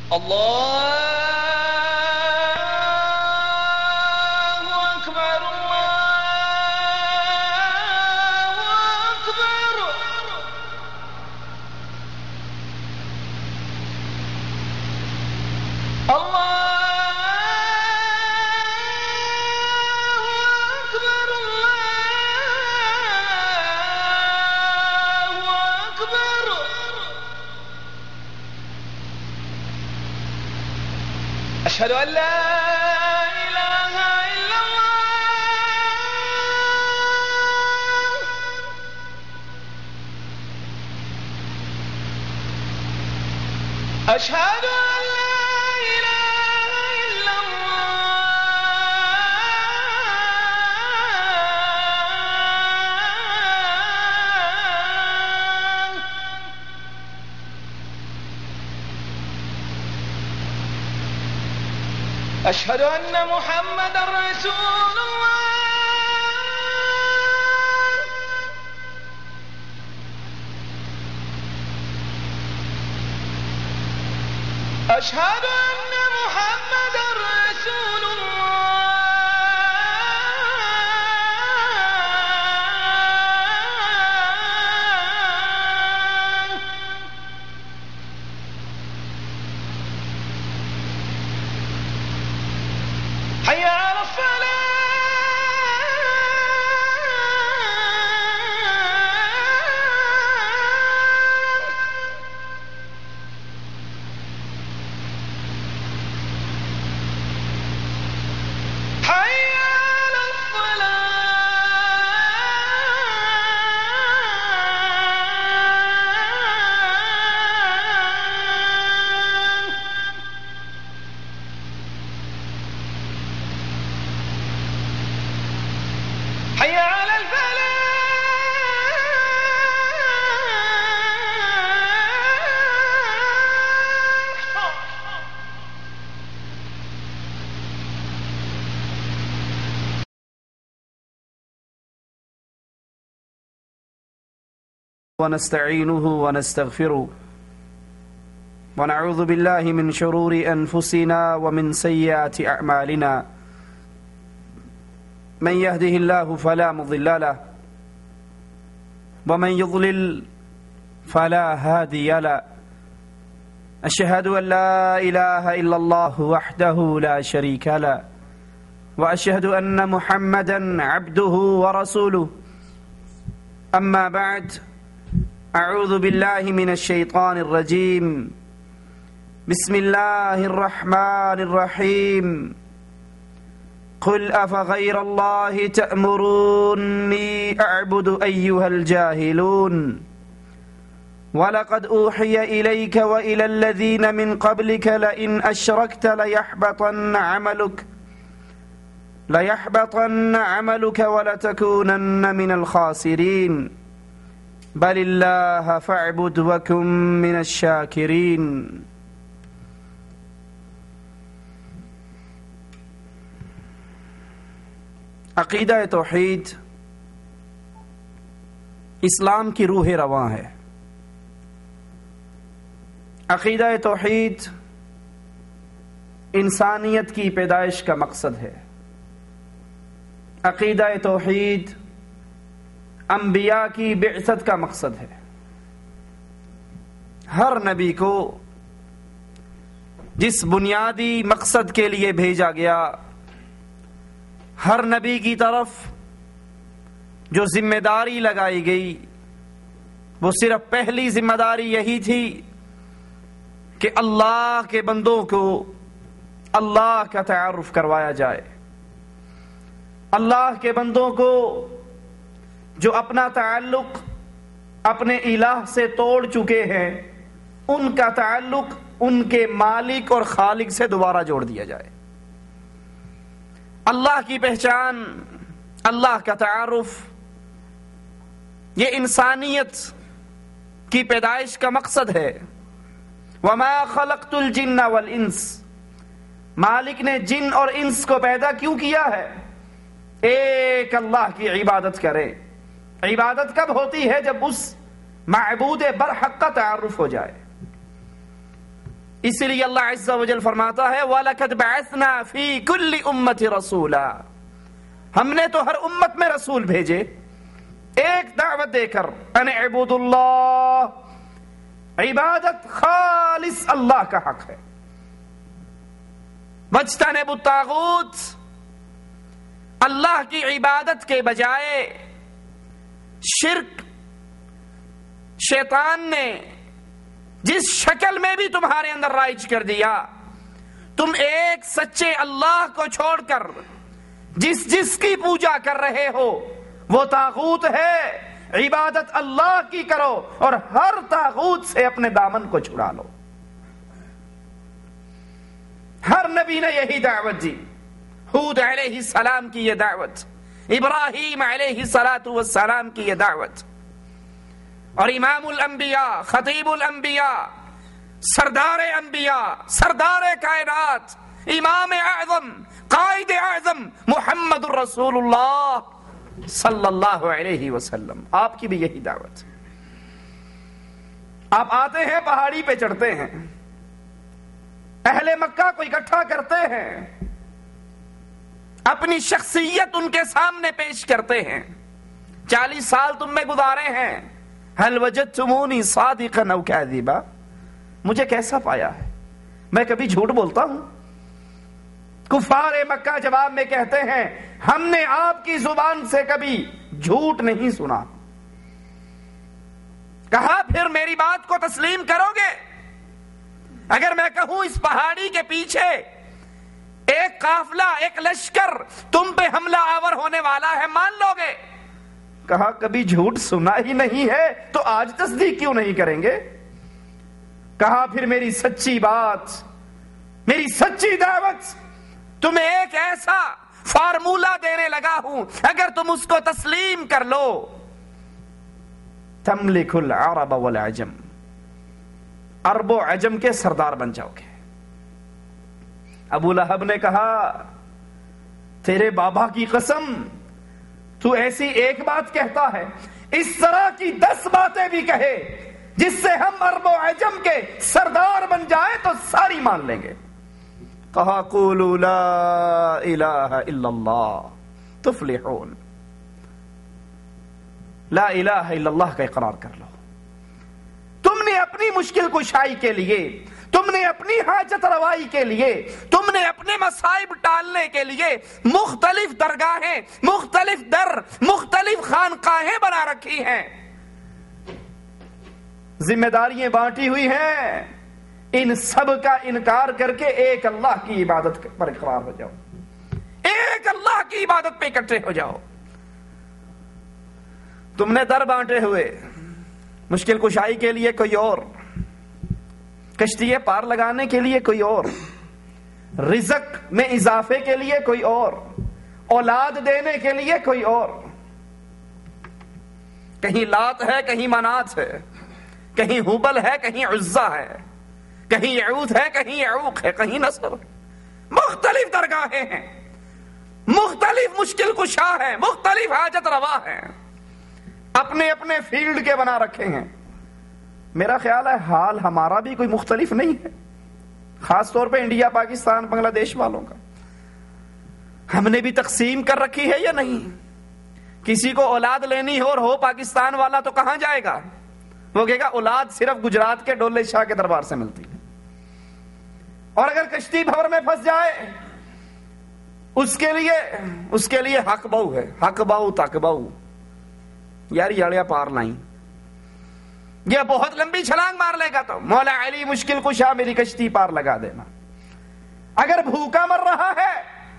الله أكبر الله أكبر. الله أكبر الله أكبر. أشهد أن لا إله إلا الله. أشهد أن لا إله إلا الله. أشهد أن محمدًا رسول الله. أشهد أن محمدًا رسول الله. حي على الصلاة. حي على الصلاة. حي على الفلاح. ونستعينه ونستغفره ونعوذ بالله من شرور أنفسنا ومن سيئات أعمالنا. من يهده الله فلا مضل له ومن يضلل فلا هادي له. أشهد أن لا إله إلا الله وحده لا شريك له وأشهد أن محمدا عبده ورسوله. أما بعد، أعوذ بالله من الشيطان الرجيم. بسم الله الرحمن الرحيم. قل أفغير الله تأمروني أعبد أيها الجاهلون ولقد أوحي إليك وإلى الذين من قبلك لئن أشركت ليحبطن عملك ولتكونن من الخاسرين بل الله فاعبد وكن من الشاكرين. अक़ीदा तौहीद इस्लाम की रूह रवां है। अक़ीदा तौहीद इंसानियत की पैदाइश का मकसद है। अक़ीदा तौहीद अंबिया की बिअसत का मकसद है। हर नबी को जिस बुनियादी मकसद के लिए भेजा गया, हर नबी की तरफ जो जिम्मेदारी लगाई गई, वो सिर्फ पहली जिम्मेदारी यही थी कि अल्लाह के बंदों को अल्लाह का तारुफ करवाया जाए। अल्लाह के बंदों को जो अपना ताल्लुक अपने इलाह से तोड़ चुके हैं, उनका ताल्लुक उनके मालिक और खालिक से दोबारा जोड़ दिया जाए। अल्लाह की पहचान, अल्लाह का तारुफ, ये इंसानियत की पैदाइश का मकसद है। वमा खलक़तुल जिन्ना वल इंस, मालिक ने जिन और इंस को पैदा क्यों किया है? एक अल्लाह की इबादत करें। इबादत कब होती है? जब उस माबूद बरहक का तारुफ हो जाए। اسی لیے اللہ عز و جل فرماتا ہے وَلَقَدْ بَعَثْنَا فِي كُلِّ أُمَّةٍ رَسُولًا، ہم نے تو ہر امت میں رسول بھیجے ایک دعوت دے کر ان اعبدوا اللہ، عبادت خالص اللہ کا حق ہے، واجتنبوا الطاغوت، اللہ کی عبادت کے بجائے شرک شیطان نے جس شکل میں بھی تمہارے اندر رائج کر دیا، تم ایک سچے اللہ کو چھوڑ کر جس کی پوجا کر رہے ہو وہ طاغوت ہے، عبادت اللہ کی کرو اور ہر طاغوت سے اپنے دامن کو چھڑا لو۔ ہر نبی نے یہی دعوت دی، ہود علیہ السلام کی یہ دعوت، ابراہیم علیہ السلام کی یہ دعوت، اور امام الانبیاء، خطیب الانبیاء، سردار انبیاء، سردار کائنات، امام اعظم، قائد اعظم محمد الرسول اللہ صلی اللہ علیہ وسلم، آپ کی بھی یہی دعوت۔ آپ آتے ہیں پہاڑی پہ چڑھتے ہیں، اہل مکہ کو اکٹھا کرتے ہیں، اپنی شخصیت ان کے سامنے پیش کرتے ہیں، 40 سال تم میں گزارے ہیں، هل وجدتمونی صادقا او کاذبا، مجھے کیسا پایا ہے، میں کبھی جھوٹ بولتا ہوں؟ کفار مکہ جواب میں کہتے ہیں ہم نے آپ کی زبان سے کبھی جھوٹ نہیں سنا۔ کہا پھر میری بات کو تسلیم کرو گے؟ اگر میں کہوں اس پہاڑی کے پیچھے ایک قافلہ، ایک لشکر تم پہ حملہ آور ہونے والا ہے، مان لو گے؟ کہا کبھی جھوٹ سنا ہی نہیں ہے تو آج تصدیق کیوں نہیں کریں گے؟ کہا پھر میری سچی بات، میری سچی دعوت، تمہیں ایک ایسا فارمولہ دینے لگا ہوں، اگر تم اس کو تسلیم کر لو تملک العرب والعجم، عرب و عجم کے سردار بن جاؤ گے۔ ابو لہب نے کہا تیرے بابا کی قسم، تو ایسی ایک بات کہتا ہے، اس طرح کی 10 باتیں بھی کہے جس سے ہم عرب و عجم کے سردار بن جائیں تو ساری مان لیں گے۔ کہا قولوا لا الہ الا اللہ تفلحون، لا الہ الا اللہ کا اقرار کر لو۔ تم نے اپنی مشکل کشائی کے لیے، تم نے اپنی حاجت روائی کے لیے، تم نے اپنے مصائب ٹالنے کے لیے مختلف درگاہیں، مختلف در، مختلف خانقاہیں بنا رکھی ہیں، ذمہ داریاں بانٹی ہوئی ہیں، ان سب کا انکار کر کے ایک اللہ کی عبادت پر اقرار ہو جاؤ، ایک اللہ کی عبادت پہ اکٹھے ہو جاؤ۔ تم نے در بانٹے ہوئے، مشکل کشائی کے لیے کوئی اور، کشتی پار لگانے کے لیے کوئی اور، رزق میں اضافے کے لیے کوئی اور، اولاد دینے کے لیے کوئی اور، کہیں لات ہے کہیں منات ہے، کہیں ہبل ہے کہیں عزا ہے، کہیں یعوث ہے کہیں یعوق ہے، کہیں نصر، مختلف درگاہیں ہیں، مختلف مشکل کشا ہیں، مختلف حاجت روا ہیں، اپنے اپنے فیلڈ کے بنا رکھے ہیں۔ میرا خیال ہے حال ہمارا بھی کوئی مختلف نہیں ہے، خاص طور پہ انڈیا، پاکستان، بنگلہ دیش والوں کا۔ ہم نے بھی تقسیم کر رکھی ہے یا نہیں؟ کسی کو اولاد لینی ہو اور ہو پاکستان والا تو کہاں جائے گا؟ وہ کہے گا اولاد صرف گجرات کے ڈولے شاہ کے دربار سے ملتی ہے، اور اگر کشتی بھور میں پھنس جائے اس کے لیے حق بہو ہے، حق بہو تک بہو، یار یڑیا پار لائیں، یہ بہت لمبی چھلانگ مار لے گا تو مولا علی مشکل کشا میری کشتی پار لگا دینا۔ اگر بھوکا مر رہا ہے،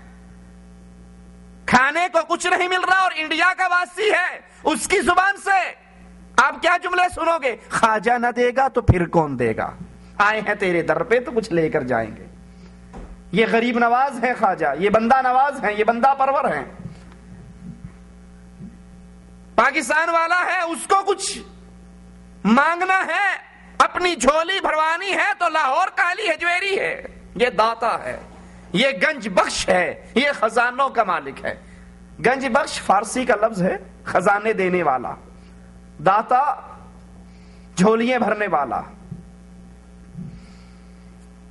کھانے کو کچھ نہیں مل رہا اور انڈیا کا واسی ہے، اس کی زبان سے آپ کیا جملے سنو گے؟ خواجہ نہ دے گا تو پھر کون دے گا؟ آئے ہیں تیرے در پہ تو کچھ لے کر جائیں گے۔ یہ غریب نواز ہیں خواجہ، یہ بندہ نواز ہیں، یہ بندہ پرور ہیں۔ پاکستان والا ہے، اس کو کچھ مانگنا ہے، اپنی جھولی بھروانی ہے تو لاہور کالی ہجویری ہے، یہ داتا ہے، یہ گنج بخش ہے، یہ خزانوں کا مالک ہے۔ گنج بخش فارسی کا لفظ ہے، خزانے دینے والا، داتا جھولیاں بھرنے والا۔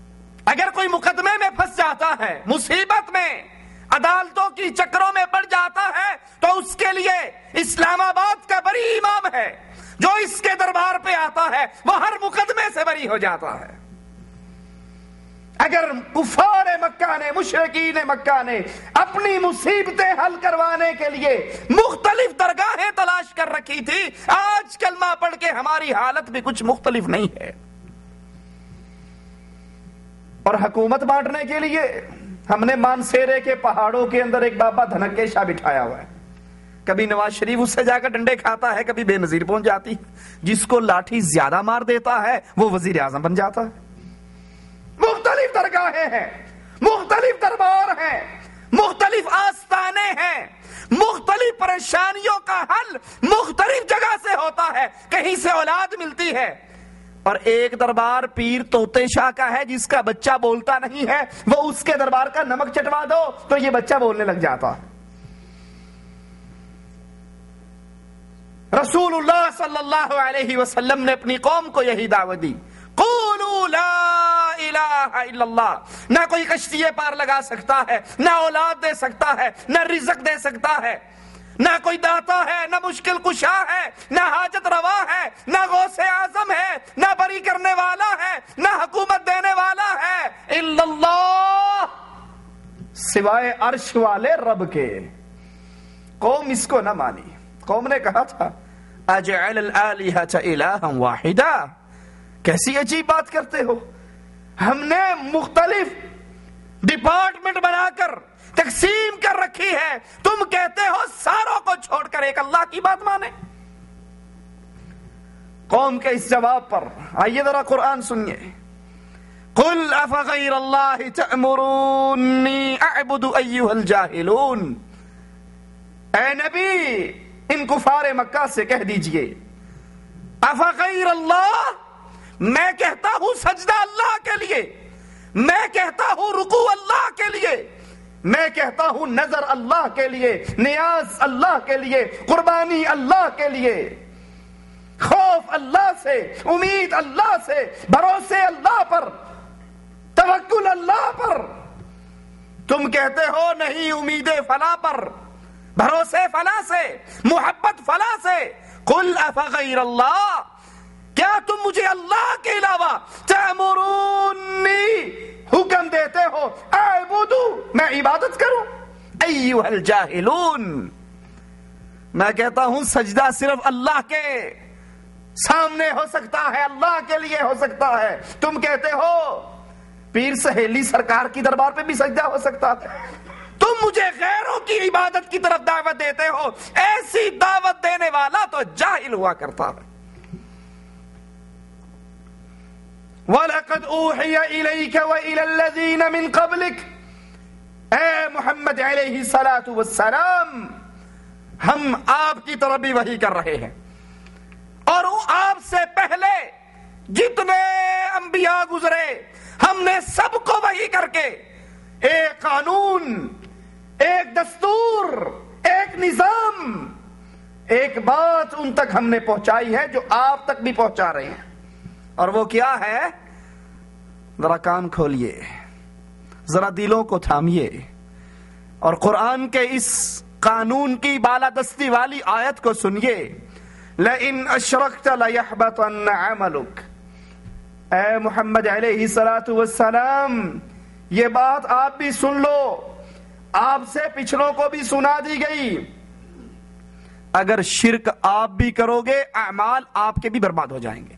اگر کوئی مقدمے میں پھنس جاتا ہے، مصیبت میں، عدالتوں کی چکروں میں پڑ جاتا ہے، تو اس کے لیے اسلام آباد کا بری امام ہے جو اس کے دربار پہ آتا ہے، وہ ہر مقدمے سے بری ہو جاتا ہے۔ اگر کفار مکہ نے، مشرکین مکہ نے اپنی مصیبتیں حل کروانے کے لیے مختلف درگاہیں تلاش کر رکھی تھی، آج کلمہ پڑھ کے ہماری حالت بھی کچھ مختلف نہیں ہے۔ اور حکومت بانٹنے کے لیے ہم نے مانسیرے کے پہاڑوں کے اندر ایک بابا دھنکے شاہ بٹھایا ہوا ہے، کبھی نواز شریف اس سے جا کر ڈنڈے کھاتا ہے، کبھی بے نظیر پہنچ جاتی، جس کو لاٹھی زیادہ مار دیتا ہے وہ وزیر اعظم بن جاتا ہے۔ مختلف درگاہیں ہیں، مختلف دربار ہیں، مختلف آستانے ہیں، مختلف پریشانیوں کا حل مختلف جگہ سے ہوتا ہے، کہیں سے اولاد ملتی ہے۔ اور ایک دربار پیر طوطے شاہ کا ہے جس کا بچہ بولتا نہیں ہے، وہ اس کے دربار کا نمک چٹوا دو تو یہ بچہ بولنے لگ جاتا ہے۔ رسول اللہ صلی اللہ علیہ وسلم نے اپنی قوم کو یہی دعوت دی، قولوا لا الہ الا اللہ۔ نہ کوئی کشتی پار لگا سکتا ہے، نہ اولاد دے سکتا ہے، نہ رزق دے سکتا ہے، نہ کوئی داتا ہے، نہ مشکل کشا ہے، نہ حاجت روا ہے، نہ غوث اعظم ہے، نہ بری کرنے والا ہے، نہ حکومت دینے والا ہے، الا اللہ، سوائے عرش والے رب کے۔ قوم اس کو نہ مانی۔ قوم نے کہا تھا اجعل الآلہۃ الہا واحدا، کیسی عجیب بات کرتے ہو، ہم نے مختلف ڈپارٹمنٹ بنا کر تقسیم کر رکھی ہے، تم کہتے ہو ساروں کو چھوڑ کر ایک اللہ کی بات مانے۔ قوم کے اس جواب پر آئیے ذرا قرآن سنیے، قل افغیر اللہ تأمرونی اعبد ایھا الجاہلون۔ اے نبی ان کفار مکہ سے کہہ دیجئے، افغیر اللہ، میں کہتا ہوں سجدہ اللہ کے لیے، میں کہتا ہوں رکوع اللہ کے لیے، میں کہتا ہوں نظر اللہ کے لیے، نیاز اللہ کے لیے، قربانی اللہ کے لیے، خوف اللہ سے، امید اللہ سے، بھروسے اللہ پر، توکل اللہ پر۔ تم کہتے ہو نہیں، امید فلاں پر، بھروسے فلاں سے، محبت فلاں سے۔ قل افغیر اللہ، کیا تم مجھے اللہ کے علاوہ تأمرونی حکم دیتے ہو اعبدو، میں عبادت کروں، ایھا الجاہلون، میں کہتا ہوں سجدہ صرف اللہ کے سامنے ہو سکتا ہے، اللہ کے لیے ہو سکتا ہے۔ تم کہتے ہو پیر سہیلی سرکار کی دربار پہ بھی سجدہ ہو سکتا ہے۔ تم مجھے غیروں کی عبادت کی طرف دعوت دیتے ہو، ایسی دعوت دینے والا تو جاہل ہوا کرتا ہے۔ وَلَقَدْ أُوحِيَ إِلَيْكَ وَإِلَى الَّذِينَ مِن قَبْلِكَ، اے محمد علیہ الصلاۃ والسلام، ہم آپ کی طرف بھی وحی کر رہے ہیں، اور آپ سے پہلے جتنے انبیاء گزرے ہم نے سب کو وحی کر کے ایک قانون، ایک دستور، ایک نظام، ایک بات ان تک ہم نے پہنچائی ہے جو آپ تک بھی پہنچا رہے ہیں۔ اور وہ کیا ہے؟ ذرا کان کھولیے، ذرا دلوں کو تھامیے، اور قرآن کے اس قانون کی بالادستی والی آیت کو سنیے، لَإِنْ أَشْرَكْتَ لَيَحْبَطَنَّ عَمَلُكَ۔ اے محمد علیہ الصلاۃ والسلام، یہ بات آپ بھی سن لو، آپ سے پچھلوں کو بھی سنا دی گئی، اگر شرک آپ بھی کرو گے اعمال آپ کے بھی برباد ہو جائیں گے۔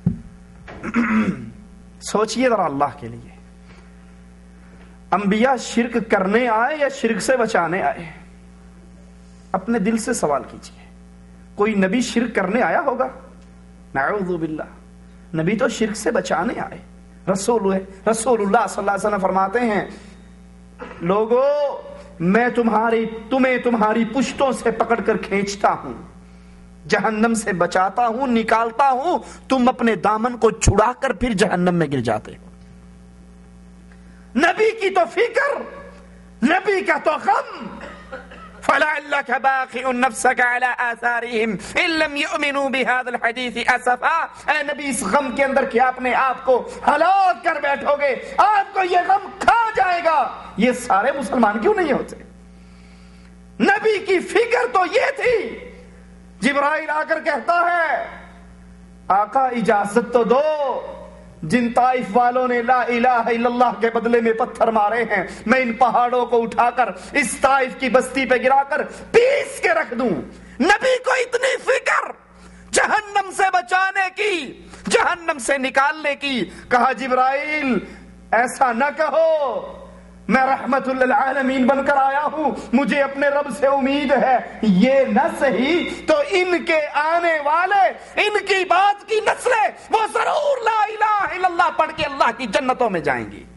سوچئے ذرا اللہ کے لیے، انبیاء شرک کرنے آئے یا شرک سے بچانے آئے؟ اپنے دل سے سوال کیجئے، کوئی نبی شرک کرنے آیا ہوگا؟ نعوذ باللہ، نبی تو شرک سے بچانے آئے۔ رسول اللہ صلی اللہ علیہ وسلم فرماتے ہیں، لوگو میں تمہیں تمہاری پشتوں سے پکڑ کر کھینچتا ہوں، جہنم سے بچاتا ہوں، نکالتا ہوں، تم اپنے دامن کو چھڑا کر پھر جہنم میں گر جاتے ہو۔ نبی کی تو فکر، نبی کا تو غم، فلعلك باخع نفسك على آثارهم ان لم يؤمنوا بهذا الحديث اسفا. اے نبی اس غم کے اندر کہ آپ نے آپ کو ہلاک کر بیٹھو گے، آپ کو یہ غم کھا جائے گا، یہ سارے مسلمان کیوں نہیں ہوتے؟ نبی کی فکر تو یہ تھی. جبرائیل آ کر کہتا ہے آقا اجازت تو دو، جن طائف والوں نے لا الہ الا اللہ کے بدلے میں پتھر مارے ہیں میں ان پہاڑوں کو اٹھا کر اس طائف کی بستی پہ گرا کر پیس کے رکھ دوں. نبی کو اتنی فکر جہنم سے بچانے کی، جہنم سے نکالنے کی. کہا جبرائیل ایسا نہ کہو، میں رحمت للعالمین بن کر آیا ہوں، مجھے اپنے رب سے امید ہے یہ نہ صحیح تو ان کے آنے والے، ان کی بات کی نسلیں وہ ضرور لا الہ الا اللہ پڑھ کے اللہ کی جنتوں میں جائیں گی.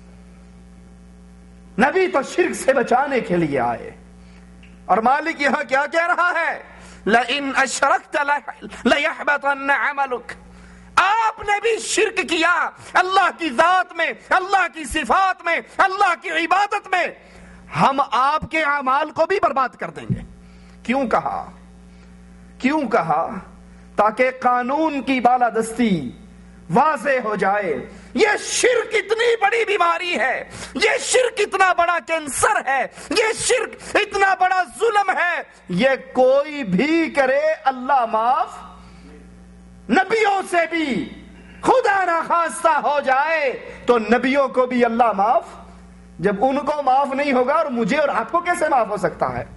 نبی تو شرک سے بچانے کے لیے آئے. اور مالک یہاں کیا کہہ رہا ہے؟ لئن اشرکت لیحبطن عملک. آپ نے بھی شرک کیا اللہ کی ذات میں، اللہ کی صفات میں، اللہ کی عبادت میں، ہم آپ کے اعمال کو بھی برباد کر دیں گے. کیوں کہا؟ کیوں کہا؟ تاکہ قانون کی بالادستی واضح ہو جائے. یہ شرک اتنی بڑی بیماری ہے، یہ شرک اتنا بڑا کینسر ہے، یہ شرک اتنا بڑا ظلم ہے، یہ کوئی بھی کرے اللہ معاف. نبیوں سے بھی خدا نہ خواستہ ہو جائے تو نبیوں کو بھی اللہ معاف. جب ان کو معاف نہیں ہوگا اور مجھے اور آپ کو کیسے معاف ہو سکتا ہے؟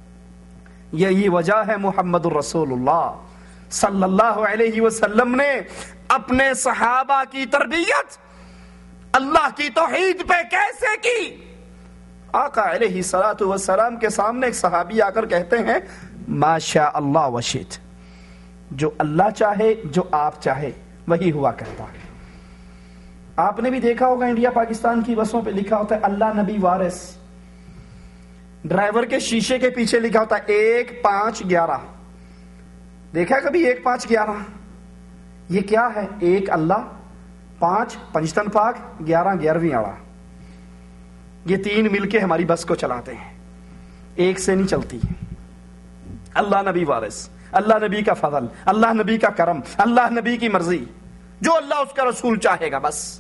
یہی وجہ ہے محمد الرسول اللہ صلی اللہ علیہ وسلم نے اپنے صحابہ کی تربیت اللہ کی توحید پہ کیسے کی. آقا علیہ الصلوۃ والسلام کے سامنے ایک صحابی آ کر کہتے ہیں ما شاء اللہ وشئت، جو اللہ چاہے جو آپ چاہے وہی ہوا کرتا ہے. آپ نے بھی دیکھا ہوگا انڈیا پاکستان کی بسوں پہ لکھا ہوتا ہے اللہ نبی وارث. ڈرائیور کے شیشے کے پیچھے لکھا ہوتا ہے 1-5-11. دیکھا کبھی 1-5-11؟ یہ کیا ہے؟ 1 اللہ، 5 پنجتن پاک، 11 11ویں آڑا. یہ 3 مل کے ہماری بس کو چلاتے ہیں، ایک سے نہیں چلتی. اللہ نبی وارث، اللہ نبی کا فضل، اللہ نبی کا کرم، اللہ نبی کی مرضی، جو اللہ اس کا رسول چاہے گا بس.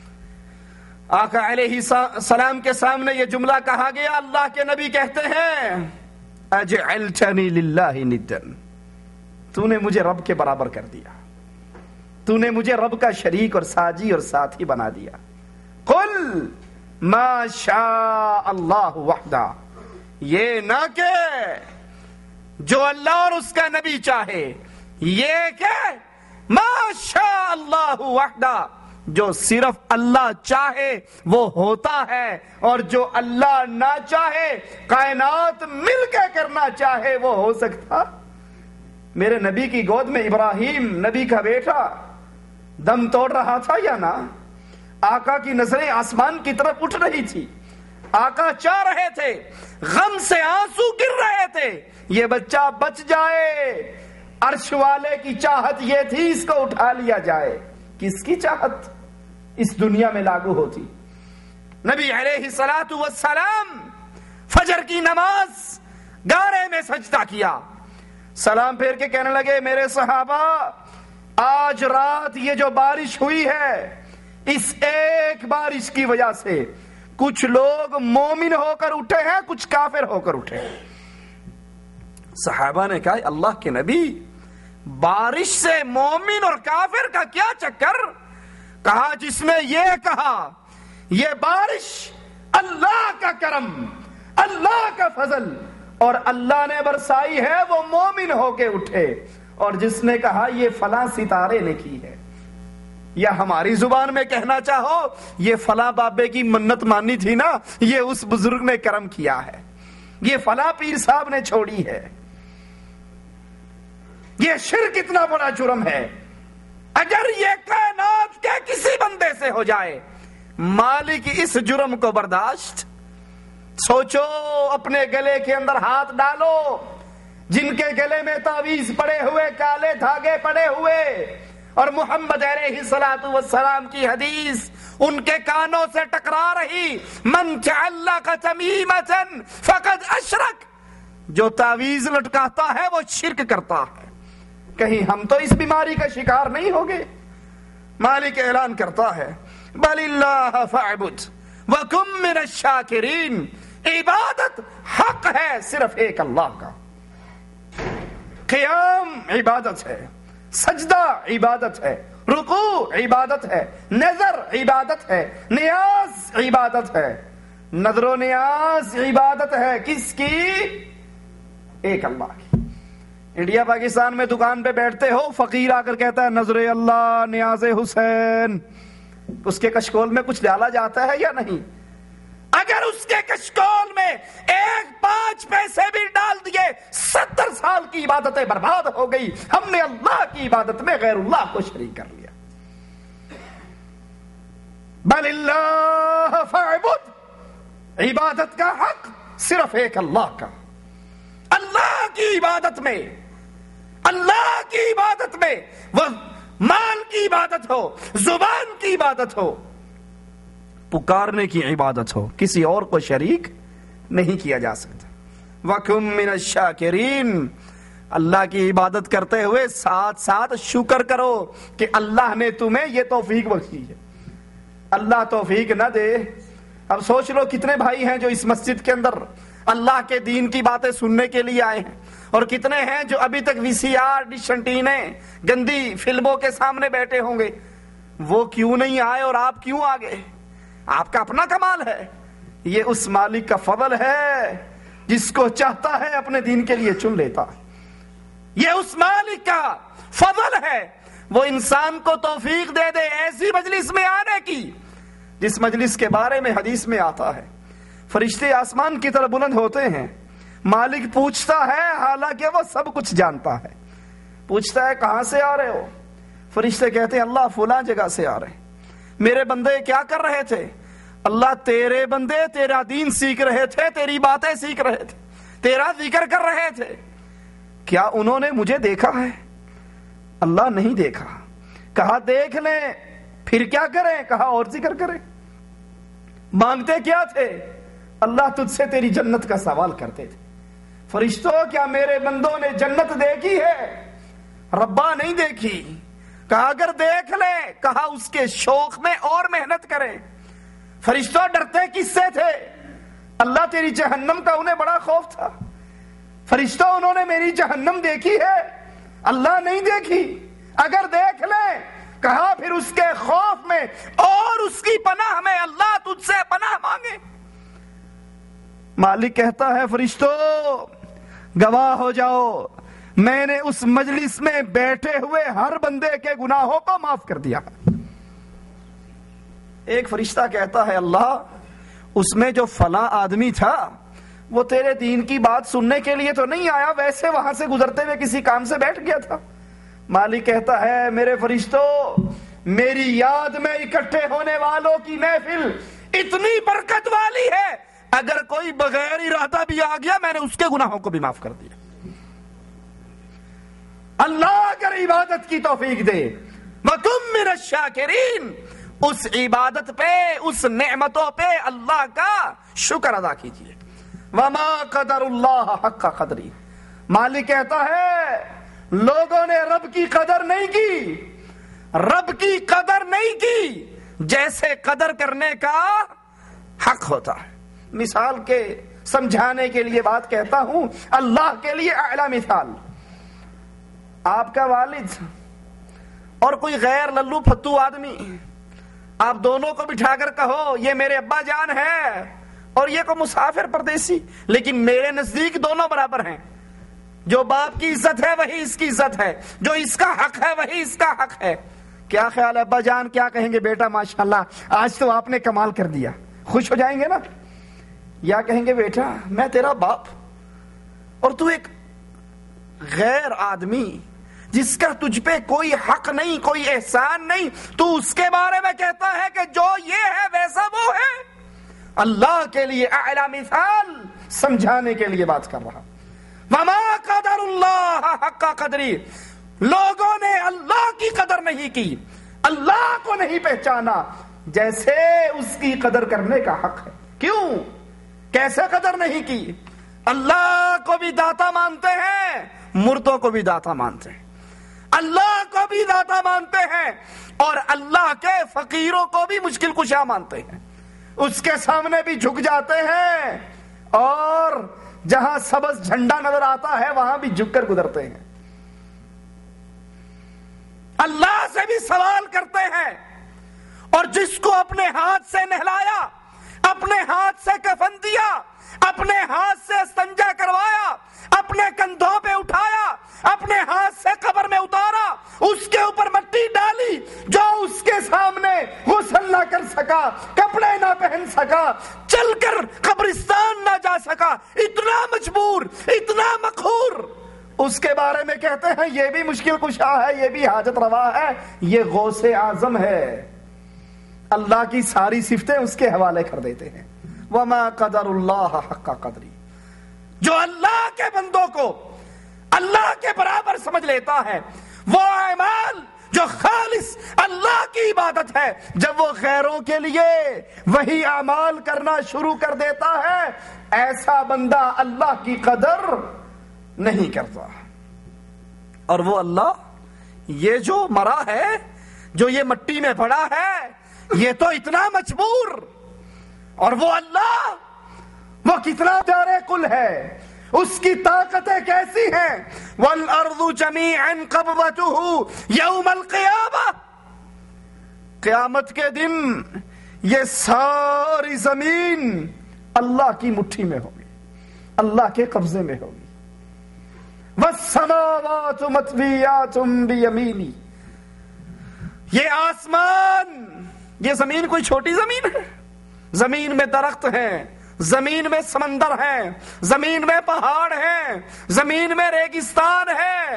آقا علیہ السلام کے سامنے یہ جملہ کہا گیا. اللہ کے نبی کہتے ہیں اجعلتنی للہ ندن، تو نے مجھے رب کے برابر کر دیا، تو نے مجھے رب کا شریک اور ساجی اور ساتھی بنا دیا. قل ما شاء اللہ وحدہ، یہ نہ کہ جو اللہ اور اس کا نبی چاہے، یہ کہ ما شاء اللہ وحدہ، جو صرف اللہ چاہے وہ ہوتا ہے، اور جو اللہ نہ چاہے کائنات مل کے کرنا چاہے وہ ہو سکتا. میرے نبی کی گود میں ابراہیم نبی کا بیٹا دم توڑ رہا تھا یا نہ؟ آقا کی نظریں آسمان کی طرف اٹھ رہی تھی، آقا چاہ رہے تھے، غم سے آنسو گر رہے تھے یہ بچہ بچ جائے. عرش والے کی چاہت یہ تھی اس کو اٹھا لیا جائے. کس کی چاہت اس دنیا میں لاگو ہوتی؟ نبی علیہ الصلوۃ والسلام فجر کی نماز گارے میں سجدہ کیا، سلام پھیر کے کہنے لگے میرے صحابہ آج رات یہ جو بارش ہوئی ہے اس ایک بارش کی وجہ سے کچھ لوگ مومن ہو کر اٹھے ہیں، کچھ کافر ہو کر اٹھے ہیں. صحابہ نے کہا اللہ کے نبی بارش سے مومن اور کافر کا کیا چکر؟ کہا جس نے یہ کہا یہ بارش اللہ کا کرم، اللہ کا فضل اور اللہ نے برسائی ہے وہ مومن ہو کے اٹھے، اور جس نے کہا یہ فلاں ستارے نے کی ہے، یا ہماری زبان میں کہنا چاہو یہ فلاں بابے کی منت مانی تھی نا یہ اس بزرگ نے کرم کیا ہے، یہ فلاں پیر صاحب نے چھوڑی ہے. یہ شرک اتنا بڑا جرم ہے، اگر یہ کائنات کے کسی بندے سے ہو جائے مالک اس جرم کو برداشت. سوچو اپنے گلے کے اندر ہاتھ ڈالو، جن کے گلے میں تعویذ پڑے ہوئے، کالے دھاگے پڑے ہوئے، اور محمد علیہ الصلوۃ والسلام کی حدیث ان کے کانوں سے ٹکرا رہی، من تعلق تمیمۃ فقد اشرک. جو تعویذ لٹکاتا ہے وہ شرک کرتا ہے. کہیں ہم تو اس بیماری کا شکار نہیں ہوگے؟ مالک اعلان کرتا ہے بل اللہ فاعبد وکن من الشاکرین. عبادت حق ہے صرف ایک اللہ کا. قیام عبادت ہے، سجدہ عبادت ہے، رکوع عبادت ہے، نظر عبادت ہے، نیاز عبادت ہے. نظر و نیاز عبادت ہے کس کی؟ ایک اللہ کی. انڈیا پاکستان میں دکان پہ بیٹھتے ہو، فقیر آ کر کہتا ہے نظر اللہ نیاز حسین، اس کے کشکول میں کچھ ڈالا جاتا ہے یا نہیں؟ اگر اس کے کشکول میں 5 پیسے بھی ڈال دیے 70 سال کی عبادتیں برباد ہو گئی. ہم نے اللہ کی عبادت میں غیر اللہ کو شریک کر لیا. بل اللہ فاعبد. عبادت کا حق صرف ایک اللہ کا. اللہ کی عبادت میں، اللہ کی عبادت میں، وہ مال کی عبادت ہو، زبان کی عبادت ہو، پکارنے کی عبادت ہو، کسی اور کو شریک نہیں کیا جا سکتا. وَكُن مِّنَ الشَّاكِرِينَ. اللہ کی عبادت کرتے ہوئے ساتھ ساتھ شکر کرو کہ اللہ نے تمہیں یہ توفیق بخشی ہے. اللہ توفیق نہ دے. اب سوچ لو کتنے بھائی ہیں جو اس مسجد کے اندر اللہ کے دین کی باتیں سننے کے لیے آئے ہیں، اور کتنے ہیں جو ابھی تک VCR ڈش انٹینے گندی فلموں کے سامنے بیٹھے ہوں گے. وہ کیوں نہیں آئے اور آپ کیوں آ گئے؟ آپ کا اپنا کمال ہے. یہ اس مالک کا فضل ہے جس کو چاہتا ہے اپنے دین کے لیے چن لیتا. یہ اس مالک کا فضل ہے، وہ انسان کو توفیق دے دے ایسی مجلس میں آنے کی جس مجلس کے بارے میں حدیث میں آتا ہے فرشتے آسمان کی طرف بلند ہوتے ہیں. مالک پوچھتا ہے، حالانکہ وہ سب کچھ جانتا ہے، پوچھتا ہے کہاں سے آ رہے ہو؟ فرشتے کہتے ہیں اللہ فلاں جگہ سے آ رہے ہیں. میرے بندے کیا کر رہے تھے؟ اللہ تیرے بندے تیرا دین سیکھ رہے تھے، تیری باتیں سیکھ رہے تھے، تیرا ذکر کر رہے تھے. کیا انہوں نے مجھے دیکھا ہے؟ اللہ نہیں دیکھا. کہا دیکھ لیں. پھر کیا کریں؟ کہا اور ذکر کریں. مانگتے کیا تھے؟ اللہ تجھ سے تیری جنت کا سوال کرتے تھے. فرشتوں کیا میرے بندوں نے جنت دیکھی ہے؟ ربا نہیں دیکھی. کہا اگر دیکھ لیں، کہا اس کے شوق میں اور محنت کریں. فرشتوں ڈرتے کس سے تھے؟ اللہ تیری جہنم کا انہیں بڑا خوف تھا. فرشتوں انہوں نے میری جہنم دیکھی ہے؟ اللہ نہیں دیکھی. اگر دیکھ لیں، کہا پھر اس کے خوف میں اور اس کی پناہ میں اللہ تجھ سے پناہ مانگے. مالک کہتا ہے فرشتوں گواہ ہو جاؤ، میں نے اس مجلس میں بیٹھے ہوئے ہر بندے کے گناہوں کو معاف کر دیا. ایک فرشتہ کہتا ہے اللہ اس میں جو فلاں آدمی تھا وہ تیرے دین کی بات سننے کے لیے تو نہیں آیا، ویسے وہاں سے گزرتے ہوئے کسی کام سے بیٹھ گیا تھا. مالک کہتا ہے میرے فرشتوں میری یاد میں اکٹھے ہونے والوں کی محفل اتنی برکت والی ہے، اگر کوئی بغیر ارادہ بھی آ گیا میں نے اس کے گناہوں کو بھی معاف کر دیا. اللہ اگر عبادت کی توفیق دے وَكُن مِّنَ الشَّاكِرِينَ، اس عبادت پہ، اس نعمتوں پہ اللہ کا شکر ادا کیجیے. وَمَا قَدَرُ اللَّهَ حَقَّ قَدْرِهِ. مالک کہتا ہے لوگوں نے رب کی قدر نہیں کی، رب کی قدر نہیں کی جیسے قدر کرنے کا حق ہوتا ہے. مثال کے سمجھانے کے لیے بات کہتا ہوں، اللہ کے لیے اعلی مثال. آپ کا والد اور کوئی غیر للو پھتو آدمی، آپ دونوں کو بٹھا کر کہو یہ میرے ابا جان ہے اور یہ کو مسافر پردیسی، لیکن میرے نزدیک دونوں برابر ہیں. جو باپ کی عزت ہے وہی اس کی عزت ہے، جو اس کا حق ہے وہی اس کا حق ہے. کیا خیال ہے ابا جان کیا کہیں گے؟ بیٹا ماشاءاللہ آج تو آپ نے کمال کر دیا. خوش ہو جائیں گے نا؟ یا کہیں گے بیٹا میں تیرا باپ اور تو ایک غیر آدمی جس کا تجھ پہ کوئی حق نہیں، کوئی احسان نہیں، تو اس کے بارے میں کہتا ہے کہ جو یہ ہے ویسا وہ ہے. اللہ کے لیے اعلی مثال سمجھانے کے لیے بات کر رہا. وَمَا قَدَرُ اللَّهَ حَقَّ قَدْرِهِ. لوگوں نے اللہ کی قدر نہیں کی، اللہ کو نہیں پہچانا جیسے اس کی قدر کرنے کا حق ہے. کیوں؟ کیسے قدر نہیں کی؟ اللہ کو بھی داتا مانتے ہیں، مردوں کو بھی داتا مانتے ہیں، اللہ کو بھی داتا مانتے ہیں اور اللہ کے فقیروں کو بھی مشکل کشا مانتے ہیں، اس کے سامنے بھی جھک جاتے ہیں اور جہاں سبز جھنڈا نظر آتا ہے وہاں بھی جھک کر گزرتے ہیں، اللہ سے بھی سوال کرتے ہیں، اور جس کو اپنے ہاتھ سے نہلایا، اپنے ہاتھ سے کفن دیا، اپنے ہاتھ سے استنجا کروایا، اپنے کندھوں پہ اٹھایا، اپنے ہاتھ سے قبر میں اتارا، اس کے اوپر مٹی ڈالی، جو اس کے سامنے غسل نہ کر سکا، کپڑے نہ پہن سکا، چل کر قبرستان نہ جا سکا، اتنا مجبور، اتنا مقہور، اس کے بارے میں کہتے ہیں یہ بھی مشکل کشا ہے، یہ بھی حاجت روا ہے، یہ غوث اعظم ہے۔ اللہ کی ساری صفتیں اس کے حوالے کر دیتے ہیں۔ وما قدر اللہ حق قدری، جو اللہ کے بندوں کو اللہ کے برابر سمجھ لیتا ہے، وہ اعمال جو خالص اللہ کی عبادت ہے، جب وہ غیروں کے لیے وہی اعمال کرنا شروع کر دیتا ہے، ایسا بندہ اللہ کی قدر نہیں کرتا۔ اور وہ اللہ، یہ جو مرا ہے، جو یہ مٹی میں پڑا ہے، یہ تو اتنا مجبور، اور وہ اللہ، وہ کتنا جارے کل ہے، اس کی طاقتیں کیسی ہیں۔ وَالْأَرْضُ جَمِيعًا قَبْضَتُهُ يَوْمَ الْقِيَامَةِ، قیامت کے دن یہ ساری زمین اللہ کی مٹھی میں ہوگی، اللہ کے قبضے میں ہوگی۔ وَالسَّمَاوَاتُ مَطْوِيَّاتٌ بِيَمِينِهِ، یہ آسمان، یہ زمین کوئی چھوٹی زمین ہے؟ زمین میں درخت ہیں، زمین میں سمندر ہیں، زمین میں پہاڑ ہیں، زمین میں ریگستان ہے۔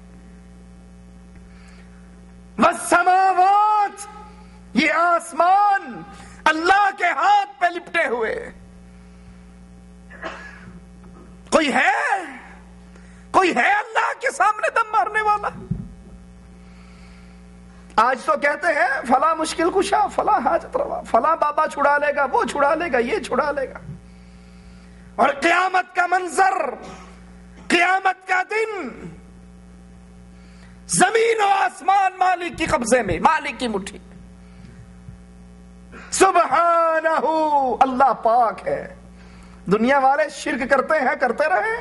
والسماوات، یہ آسمان اللہ کے ہاتھ پہ لپٹے ہوئے، کوئی ہے اللہ کے سامنے دم مارنے والا؟ آج تو کہتے ہیں فلاں مشکل کشا، فلاں حاجت روا، فلاں بابا چھڑا لے گا، وہ چھڑا لے گا، یہ چھڑا لے گا، اور قیامت کا منظر، قیامت کا دن، زمین و آسمان مالک کی قبضے میں، مالک کی مٹھی۔ سبحانہ، اللہ پاک ہے۔ دنیا والے شرک کرتے ہیں، کرتے رہے،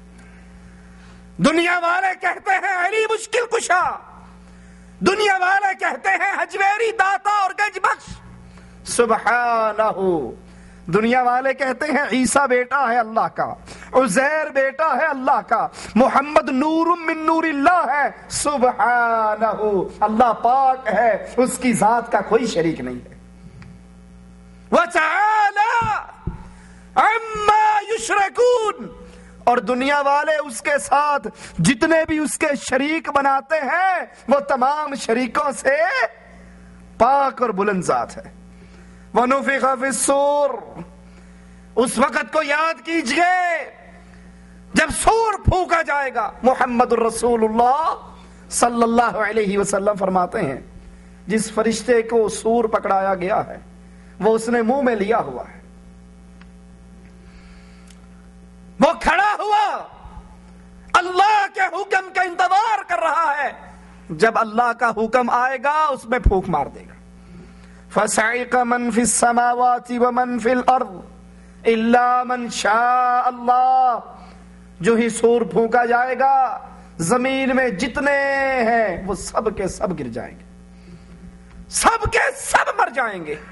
دنیا والے کہتے ہیں علی مشکل کشا، دنیا والے کہتے ہیں حجویری داتا اور گنج بخش، سبحانہ، دنیا والے کہتے ہیں عیسیٰ بیٹا ہے اللہ کا، عزیر بیٹا ہے اللہ کا، محمد نور من نور اللہ ہے، سبحانہ، اللہ پاک ہے، اس کی ذات کا کوئی شریک نہیں ہے۔ وَتَعَالَى عَمَّا يُشْرَكُونَ، اور دنیا والے اس کے ساتھ جتنے بھی اس کے شریک بناتے ہیں، وہ تمام شریکوں سے پاک اور بلند ذات ہے۔ وَنُفِخَ فِي الصُّورِ، اس وقت کو یاد کیجئے جب سور پھونکا جائے گا۔ محمد الرسول اللہ صلی اللہ علیہ وسلم فرماتے ہیں جس فرشتے کو سور پکڑایا گیا ہے وہ اس نے منہ میں لیا ہوا ہے، وہ کھڑا ہوا اللہ کے حکم کا انتظار کر رہا ہے، جب اللہ کا حکم آئے گا اس میں پھونک مار دے گا۔ فَصَعِقَ مَنْ فِي السَّمَاوَاتِ وَمَنْ فِي الْأَرْضِ إِلَّا مَنْ شَاءَ اللَّهُ، جو ہی سور پھونکا جائے گا زمین میں جتنے ہیں وہ سب کے سب گر جائیں گے، سب کے سب مر جائیں گے۔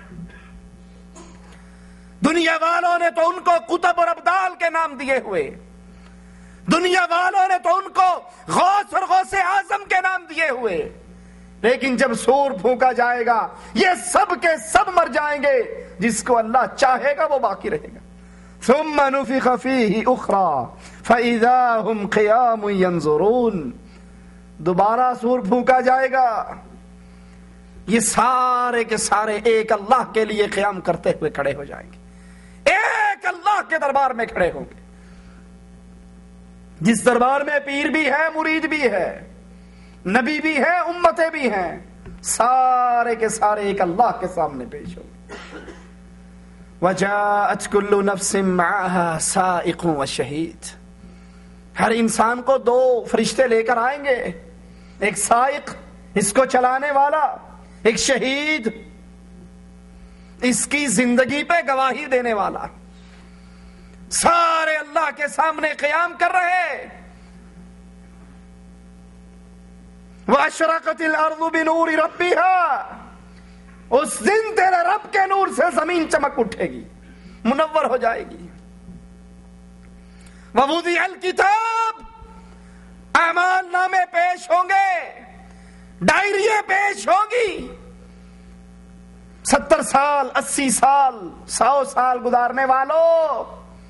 دنیا والوں نے تو ان کو قطب اور ابدال کے نام دیے ہوئے، دنیا والوں نے تو ان کو غوث اور غوث اعظم کے نام دیے ہوئے، لیکن جب سور پھونکا جائے گا یہ سب کے سب مر جائیں گے، جس کو اللہ چاہے گا وہ باقی رہے گا۔ ثم نفخ فیہ اخری فاذا هم قیام ینظرون، دوبارہ سور پھونکا جائے گا، یہ سارے کے سارے ایک اللہ کے لیے قیام کرتے ہوئے کھڑے ہو جائیں گے، ایک اللہ کے دربار میں کھڑے ہوں گے، جس دربار میں پیر بھی ہے، مرید بھی ہے، نبی بھی ہے، امتیں بھی ہیں، سارے کے سارے ایک اللہ کے سامنے پیش ہوں گے۔ وَجَاءَتْ كُلُّ نَفْسٍ مَعَهَا سَائِقٌ وَشَهِيدٌ، ہر انسان کو دو فرشتے لے کر آئیں گے، ایک سائق اس کو چلانے والا، ایک شہید اس کی زندگی پہ گواہی دینے والا، سارے اللہ کے سامنے قیام کر رہے۔ وَأَشْرَقَتِ الْأَرْضُ بِنُورِ رَبِّهَا، اس دن تیرے رب کے نور سے زمین چمک اٹھے گی، منور ہو جائے گی۔ وَوُضِعَ الْكِتَابُ، اعمال نامے پیش ہوں گے، ڈائریاں پیش ہوں گی۔ 70 سال 80 سال 100 سال گزارنے والوں،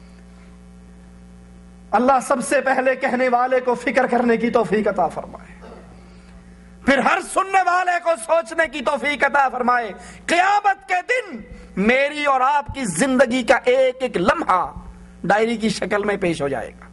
اللہ سب سے پہلے کہنے والے کو فکر کرنے کی توفیق عطا فرمائے، پھر ہر سننے والے کو سوچنے کی توفیق عطا فرمائے۔ قیامت کے دن میری اور آپ کی زندگی کا ایک ایک لمحہ ڈائری کی شکل میں پیش ہو جائے گا۔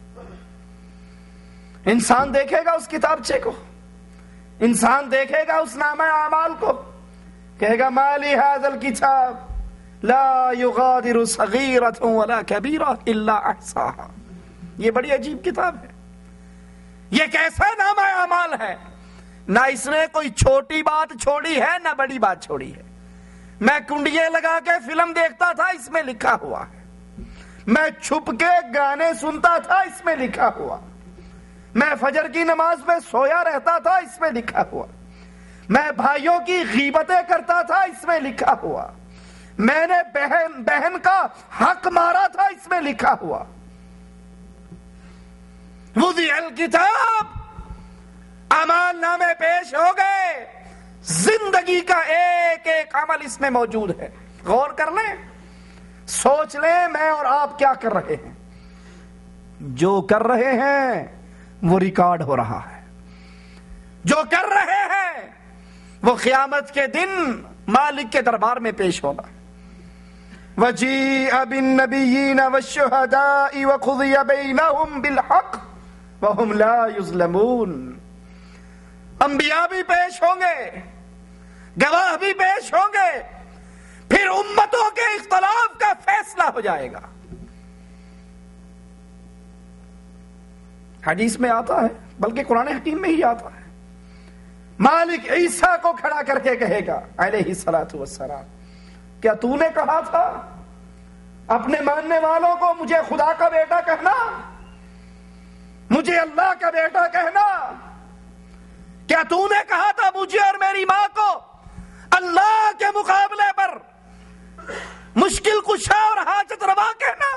انسان دیکھے گا اس کتابچے کو، انسان دیکھے گا اس نامہ اعمال کو، کہے گا مالی ھذا الکتاب لا یغادر صغیرۃ ولا کبیرۃ الا احصاها، یہ بڑی عجیب کتاب ہے، یہ کیسا نامہ اعمال ہے، نہ اس نے کوئی چھوٹی بات چھوڑی ہے نہ بڑی بات چھوڑی ہے۔ میں کنڈیاں لگا کے فلم دیکھتا تھا، اس میں لکھا ہوا ہے، میں چھپ کے گانے سنتا تھا، اس میں لکھا ہوا، میں فجر کی نماز میں سویا رہتا تھا، اس میں لکھا ہوا، میں بھائیوں کی غیبتیں کرتا تھا، اس میں لکھا ہوا، میں نے بہن کا حق مارا تھا، اس میں لکھا ہوا۔ وضع الکتاب، اعمال نامے پیش ہو گئے، زندگی کا ایک ایک عمل اس میں موجود ہے۔ غور کر لیں، سوچ لیں میں اور آپ کیا کر رہے ہیں، جو کر رہے ہیں وہ ریکارڈ ہو رہا ہے، جو کر رہے ہیں وہ قیامت کے دن مالک کے دربار میں پیش ہوگا۔ وَجِيءَ بِالنَّبِيِّينَ وَالشُّهَدَاءِ وَقُضِيَ بَيْنَهُمْ بِالْحَقِّ وَهُمْ لَا يُظْلَمُونَ، انبیاء بھی پیش ہوں گے، گواہ بھی پیش ہوں گے، پھر امتوں کے اختلاف کا فیصلہ ہو جائے گا۔ حدیث میں آتا ہے، بلکہ قرآن حکیم میں ہی آتا ہے، مالک عیسیٰ کو کھڑا کر کے کہے گا علیہ الصلوۃ والسلام، کیا تو نے کہا تھا اپنے ماننے والوں کو مجھے خدا کا بیٹا کہنا، مجھے اللہ کا بیٹا کہنا؟ کیا تو نے کہا تھا مجھے اور میری ماں کو اللہ کے مقابلے پر مشکل کشا اور حاجت روا کہنا؟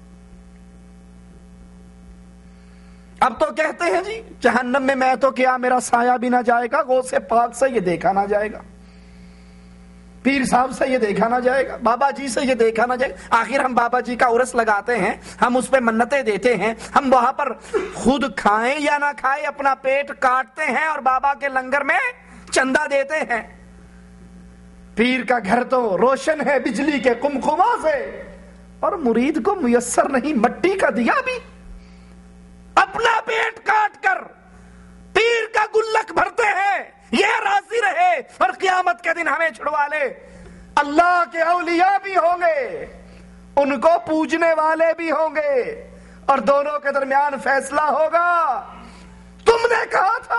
اب تو کہتے ہیں جی جہنم میں تو کیا میرا سایہ بھی نہ جائے گا، غوث پاک سے یہ دیکھا نہ جائے گا، پیر صاحب سے یہ دیکھا نہ جائے گا، بابا جی سے یہ دیکھا نہ جائے گا۔ آخر ہم بابا جی کا عرس لگاتے ہیں، ہم اس پہ منتیں دیتے ہیں، ہم وہاں پر خود کھائیں یا نہ کھائیں اپنا پیٹ کاٹتے ہیں اور بابا کے لنگر میں چندہ دیتے ہیں۔ پیر کا گھر تو روشن ہے بجلی کے قمقمہ سے، اور مرید کو میسر نہیں مٹی کا دیا بھی، اپنا پیٹ کاٹ کر پیر کا گلک بھرتے ہیں، یہ راضی رہے اور قیامت کے دن ہمیں چھڑوا لے۔ اللہ کے اولیاء بھی ہوں گے، ان کو پوجنے والے بھی ہوں گے، اور دونوں کے درمیان فیصلہ ہوگا۔ تم نے کہا تھا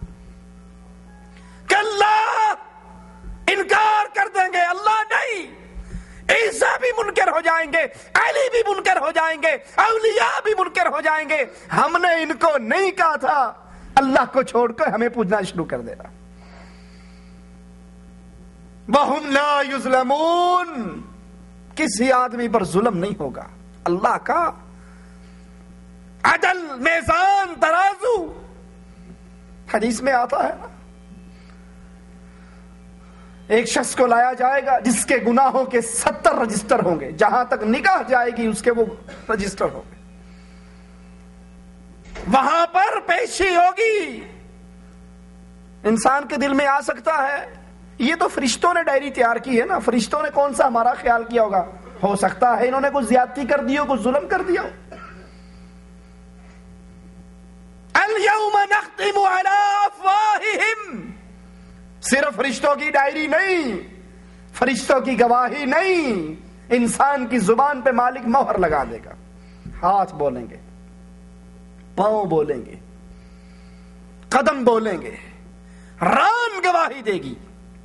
کہ اللہ انکار کر دیں گے، اللہ نہیں، عیسیٰ بھی منکر ہو جائیں گے، علی بھی منکر ہو جائیں گے، اولیاء بھی منکر ہو جائیں گے، ہم نے ان کو نہیں کہا تھا، اللہ کو چھوڑ کر ہمیں پوجنا شروع کر دینا۔ وَهُمْ لَا يُظْلَمُونَ، کسی آدمی پر ظلم نہیں ہوگا، اللہ کا عدل، میزان، ترازو حدیث میں آتا ہے نا، ایک شخص کو لایا جائے گا جس کے گناہوں کے 70 رجسٹر ہوں گے، جہاں تک نگاہ جائے گی اس کے وہ رجسٹر ہوں گے، وہاں پر پیشی ہوگی۔ انسان کے دل میں آ سکتا ہے یہ تو فرشتوں نے ڈائری تیار کی ہے نا، فرشتوں نے کون سا ہمارا خیال کیا ہوگا، ہو سکتا ہے انہوں نے کچھ زیادتی کر دی ہو، کچھ ظلم کر دیا ہو۔ اليوم نختم على افواہہم، صرف فرشتوں کی ڈائری نہیں، فرشتوں کی گواہی نہیں، انسان کی زبان پہ مالک مہر لگا دے گا. ہاتھ بولیں گے, پاؤں بولیں گے, قدم بولیں گے, ران گواہی دے گی,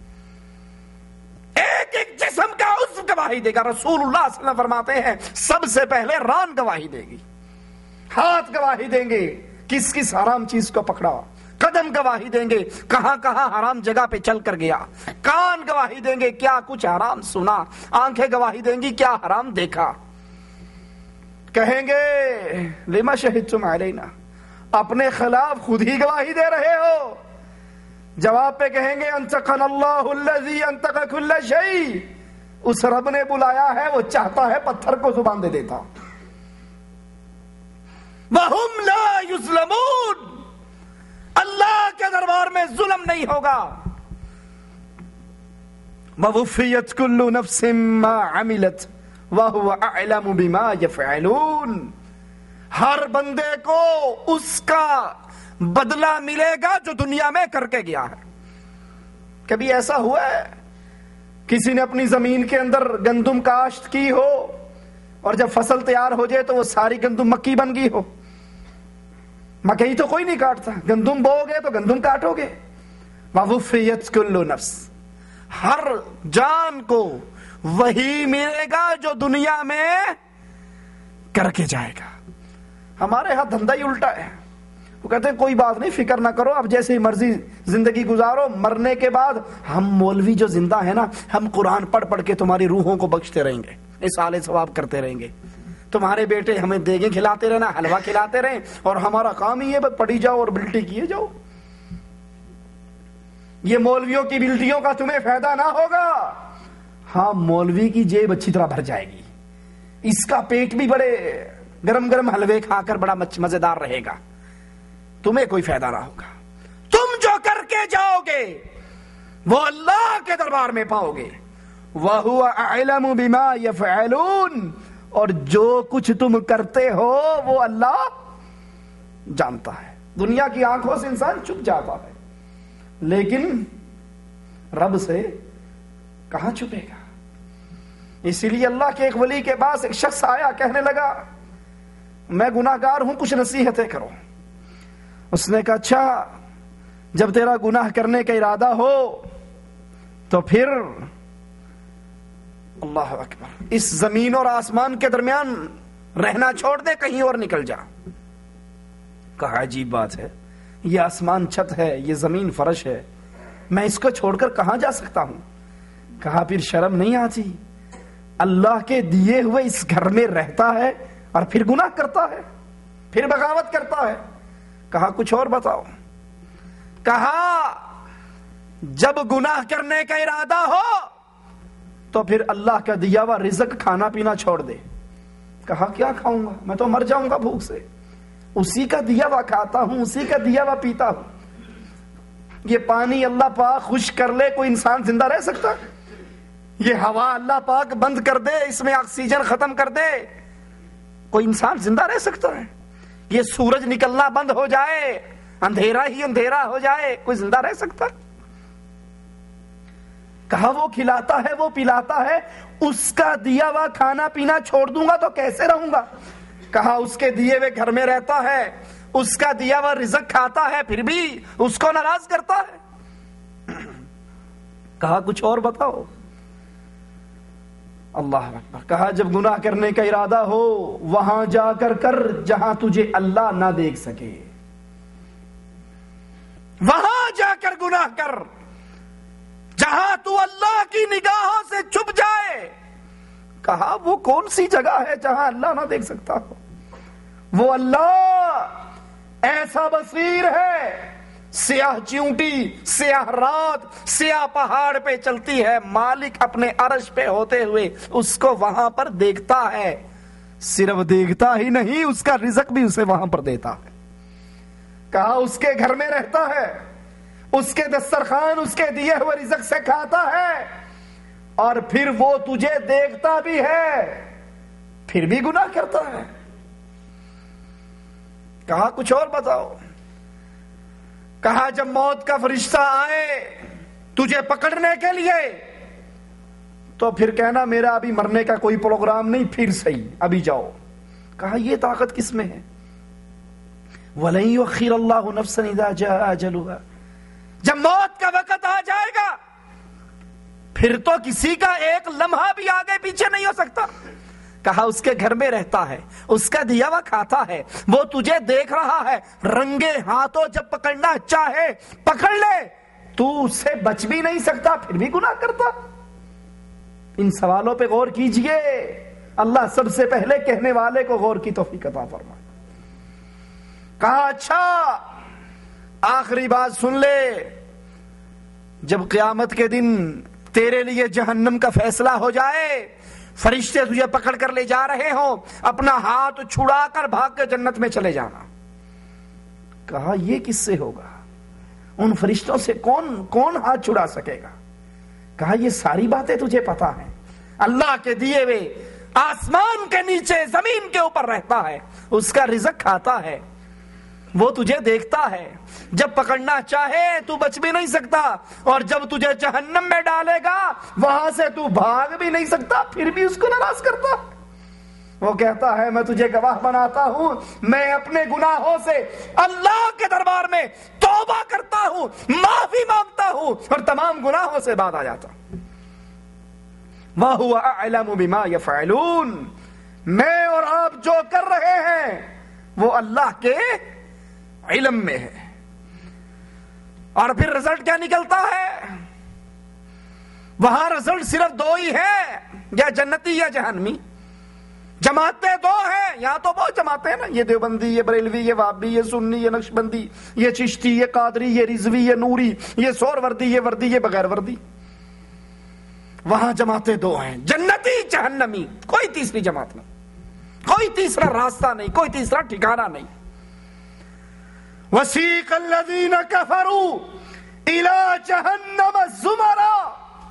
ایک ایک جسم کا عضو گواہی دے گا. رسول اللہ صلی اللہ علیہ وسلم فرماتے ہیں سب سے پہلے ران گواہی دے گی, ہاتھ گواہی دیں گے کس کس حرام چیز کو پکڑا, قدم گواہی دیں گے کہاں کہاں حرام جگہ پہ چل کر گیا, کان گواہی دیں گے کیا کچھ حرام سنا, آنکھیں گواہی دیں گی کیا حرام دیکھا. کہیں گے لما شہدتم علینا, اپنے خلاف خود ہی گواہی دے رہے ہو. جواب پہ کہیں گے انطقنا اللہ الذی انطق کل شیء, اس رب نے بلایا ہے وہ چاہتا ہے پتھر کو زبان دے دیتا. وَهُمْ لَا يُظْلَمُونَ, اللہ کے دربار میں ظلم نہیں ہوگا. وَوُفِّيَتْ كُلُّ نَفْسٍ مَّا عَمِلَتْ وَهُوَ أَعْلَمُ بِمَا يَفْعَلُونَ, ہر بندے کو اس کا بدلہ ملے گا جو دنیا میں کر کے گیا ہے. کبھی ایسا ہوا ہے کسی نے اپنی زمین کے اندر گندم کاشت کی ہو اور جب فصل تیار ہو جائے تو وہ ساری گندم مکی بن گئی ہو؟ مکئی تو کوئی نہیں کاٹتا, گندم بو گے تو گندم کاٹو گے. وَوُفِّيَتْ كُلُّ نَفْس, ہر جان کو وہی ملے گا جو دنیا میں کر کے جائے گا. ہمارے ہاں دھندا ہی الٹا ہے. وہ کہتے ہیں کوئی بات نہیں, فکر نہ کرو, اب جیسے مرضی زندگی گزارو, مرنے کے بعد ہم مولوی جو زندہ ہیں نا, ہم قرآن پڑھ پڑھ کے تمہاری روحوں کو بخشتے رہیں گے, اصالے ثواب کرتے رہیں گے. تمہارے بیٹے ہمیں دیگیں کھلاتے رہنا, حلوہ کھلاتے رہیں, اور ہمارا کام ہی ہے بس پڑھی جاؤ اور بلٹی کیے جاؤ. یہ مولویوں کی بلٹیوں کا تمہیں فائدہ نہ ہوگا. ہاں, مولوی کی جیب اچھی طرح بھر جائے گی, اس کا پیٹ بھی بڑے گرم گرم حلوے کھا کر بڑا مزیدار رہے گا, تمہیں کوئی فائدہ نہ ہوگا. تم جو کر کے جاؤ گے وہ اللہ کے دربار میں پاؤ گے. وَهُوَ أَعْلَمُ بِمَا يَفْعَلُونَ, اور جو کچھ تم کرتے ہو وہ اللہ جانتا ہے. دنیا کی آنکھوں سے انسان چھپ جاتا ہے, لیکن رب سے کہاں چھپے گا. اسی لیے اللہ کے ایک ولی کے پاس ایک شخص آیا, کہنے لگا میں گناہ گار ہوں, کچھ نصیحتیں کرو. اس نے کہا اچھا, جب تیرا گناہ کرنے کا ارادہ ہو تو پھر اللہ اکبر, اس زمین اور آسمان کے درمیان رہنا چھوڑ دے, کہیں اور نکل جا. کہا عجیب بات ہے, یہ آسمان چھت ہے, یہ زمین فرش ہے, میں اس کو چھوڑ کر کہاں جا سکتا ہوں. کہا پھر شرم نہیں آتی, اللہ کے دیے ہوئے اس گھر میں رہتا ہے اور پھر گناہ کرتا ہے, پھر بغاوت کرتا ہے. کہا کچھ اور بتاؤ. کہا جب گناہ کرنے کا ارادہ ہو تو پھر اللہ کا دیا ہوا رزق کھانا پینا چھوڑ دے. کہا کیا کھاؤں گا, میں تو مر جاؤں گا بھوک سے. اسی کا دیا ہوا کھاتا ہوں, اسی کا دیا ہوا پیتا ہوں. یہ پانی اللہ پاک خشک کر لے, کوئی انسان زندہ رہ سکتا؟ یہ ہوا اللہ پاک بند کر دے, اس میں آکسیجن ختم کر دے, کوئی انسان زندہ رہ سکتا ہے؟ یہ سورج نکلنا بند ہو جائے, اندھیرا ہی اندھیرا ہو جائے, کوئی زندہ رہ سکتا؟ کہا وہ کھلاتا ہے, وہ پلاتا ہے, اس کا دیا ہوا کھانا پینا چھوڑ دوں گا تو کیسے رہوں گا. کہا اس کے دیے ہوئے گھر میں رہتا ہے, اس کا دیا ہوا رزق کھاتا ہے, پھر بھی اس کو ناراض کرتا ہے. کہا کچھ اور بتاؤ. اللہ اکبر. کہا جب گناہ کرنے کا ارادہ ہو وہاں جا کر کر جہاں تجھے اللہ نہ دیکھ سکے, وہاں جا کر گناہ کر جہاں تو اللہ کی نگاہوں سے چھپ جائے. کہا وہ کون سی جگہ ہے جہاں اللہ نہ دیکھ سکتا ہو؟ وہ اللہ ایسا بصیر ہے, سیاہ چیونٹی, سیاہ رات, سیاہ پہاڑ پہ چلتی ہے, مالک اپنے عرش پہ ہوتے ہوئے اس کو وہاں پر دیکھتا ہے. صرف دیکھتا ہی نہیں, اس کا رزق بھی اسے وہاں پر دیتا ہے. کہا اس کے گھر میں رہتا ہے, اس کے دسترخوان اس کے دیے ہوئے رزق سے کھاتا ہے, اور پھر وہ تجھے دیکھتا بھی ہے, پھر بھی گناہ کرتا ہے. کہا کچھ اور بتاؤ. کہا جب موت کا فرشتہ آئے تجھے پکڑنے کے لیے تو پھر کہنا میرا ابھی مرنے کا کوئی پروگرام نہیں، پھر صحیح ابھی جاؤ. کہا یہ طاقت کس میں ہے؟ وَلَن يُؤَخِّرَ اللَّهُ نَفْسًا إِذَا جَاءَ أَجَلُهَا. جب موت کا وقت آ جائے گا پھر تو کسی کا ایک لمحہ بھی آگے پیچھے نہیں ہو سکتا. کہا اس کے گھر میں رہتا ہے، اس کا دیا ہوا کھاتا ہے، وہ تجھے دیکھ رہا ہے، رنگے ہاتھوں جب پکڑنا چاہے پکڑ لے، تو اس سے بچ بھی نہیں سکتا پھر بھی گناہ کرتا. ان سوالوں پہ غور کیجئے. اللہ سب سے پہلے کہنے والے کو غور کی توفیق عطا فرمائے. کہا اچھا آخری بات سن لے، جب قیامت کے دن تیرے لیے جہنم کا فیصلہ ہو جائے، فرشتے تجھے پکڑ کر لے جا رہے ہوں، اپنا ہاتھ چھڑا کر بھاگ کے جنت میں چلے جانا. کہا یہ کس سے ہوگا؟ ان فرشتوں سے کون ہاتھ چھڑا سکے گا؟ کہا یہ ساری باتیں تجھے پتا ہیں. اللہ کے دیے ہوئے آسمان کے نیچے زمین کے اوپر رہتا ہے، اس کا رزق کھاتا ہے، وہ تجھے دیکھتا ہے، جب پکڑنا چاہے تو بچ بھی نہیں سکتا، اور جب تجھے جہنم میں ڈالے گا وہاں سے تو بھاگ بھی نہیں سکتا، پھر بھی اس کو ناراض کرتا. وہ کہتا ہے میں تجھے گواہ بناتا ہوں، میں اپنے گناہوں سے اللہ کے دربار میں توبہ کرتا ہوں، معافی مانگتا ہوں، اور تمام گناہوں سے بعد آ جاتا ہوں. وَهُوَ أَعْلَمُ بِمَا يَفْعَلُونَ. میں اور آپ جو کر رہے ہیں وہ اللہ کے علم میں ہے. اور پھر رزلٹ کیا نکلتا ہے؟ وہاں رزلٹ صرف دو ہی ہے، یا جنتی یا جہنمی. جماعتیں دو ہیں، یہاں تو بہت جماعتیں ہیں نا، یہ دیوبندی، یہ بریلوی، یہ وہابی، یہ سنی، یہ نقشبندی، یہ چشتی، یہ قادری، یہ رضوی، یہ نوری، یہ سور وردی، یہ وردی، یہ بغیر وردی. وہاں جماعتیں دو ہیں، جنتی جہنمی، کوئی تیسری جماعت نہیں، کوئی تیسرا راستہ نہیں، کوئی تیسرا ٹھکانہ نہیں. وَسِيقَ الَّذِينَ كَفَرُوا إِلَى جَهَنَّمَ زُمَرًا.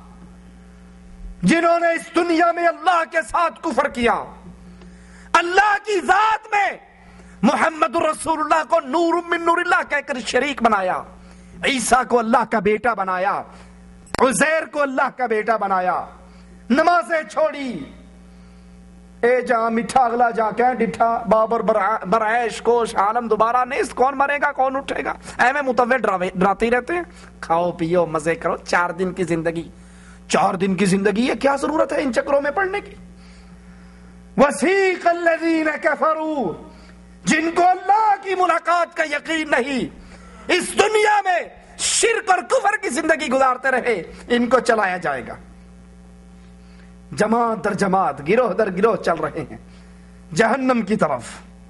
جنہوں نے اس دنیا میں اللہ کے ساتھ کفر کیا، اللہ کی ذات میں محمد رسول اللہ کو نور من نور اللہ کہہ کر شریک بنایا، عیسیٰ کو اللہ کا بیٹا بنایا، عزیر کو اللہ کا بیٹا بنایا، نمازیں چھوڑی. اے جہاں میٹھا اگلا جا کے ڈٹھا، بابر برعیش کوش عالم دوبارہ نیست، کون مرے گا کون اٹھے گا، اے میں متوے ڈراتے رہتے ہیں. کھاؤ پیو مزے کرو، 4 دن کی زندگی، 4 دن کی زندگی ہے، کیا ضرورت ہے ان چکروں میں پڑنے کی. وَسِيقَ الَّذِينَ كَفَرُوا. جن کو اللہ کی ملاقات کا یقین نہیں، اس دنیا میں شرک اور کفر کی زندگی گزارتے رہے، ان کو چلایا جائے گا. جماعت در جماعت، گروہ در گروہ چل رہے ہیں جہنم کی طرف.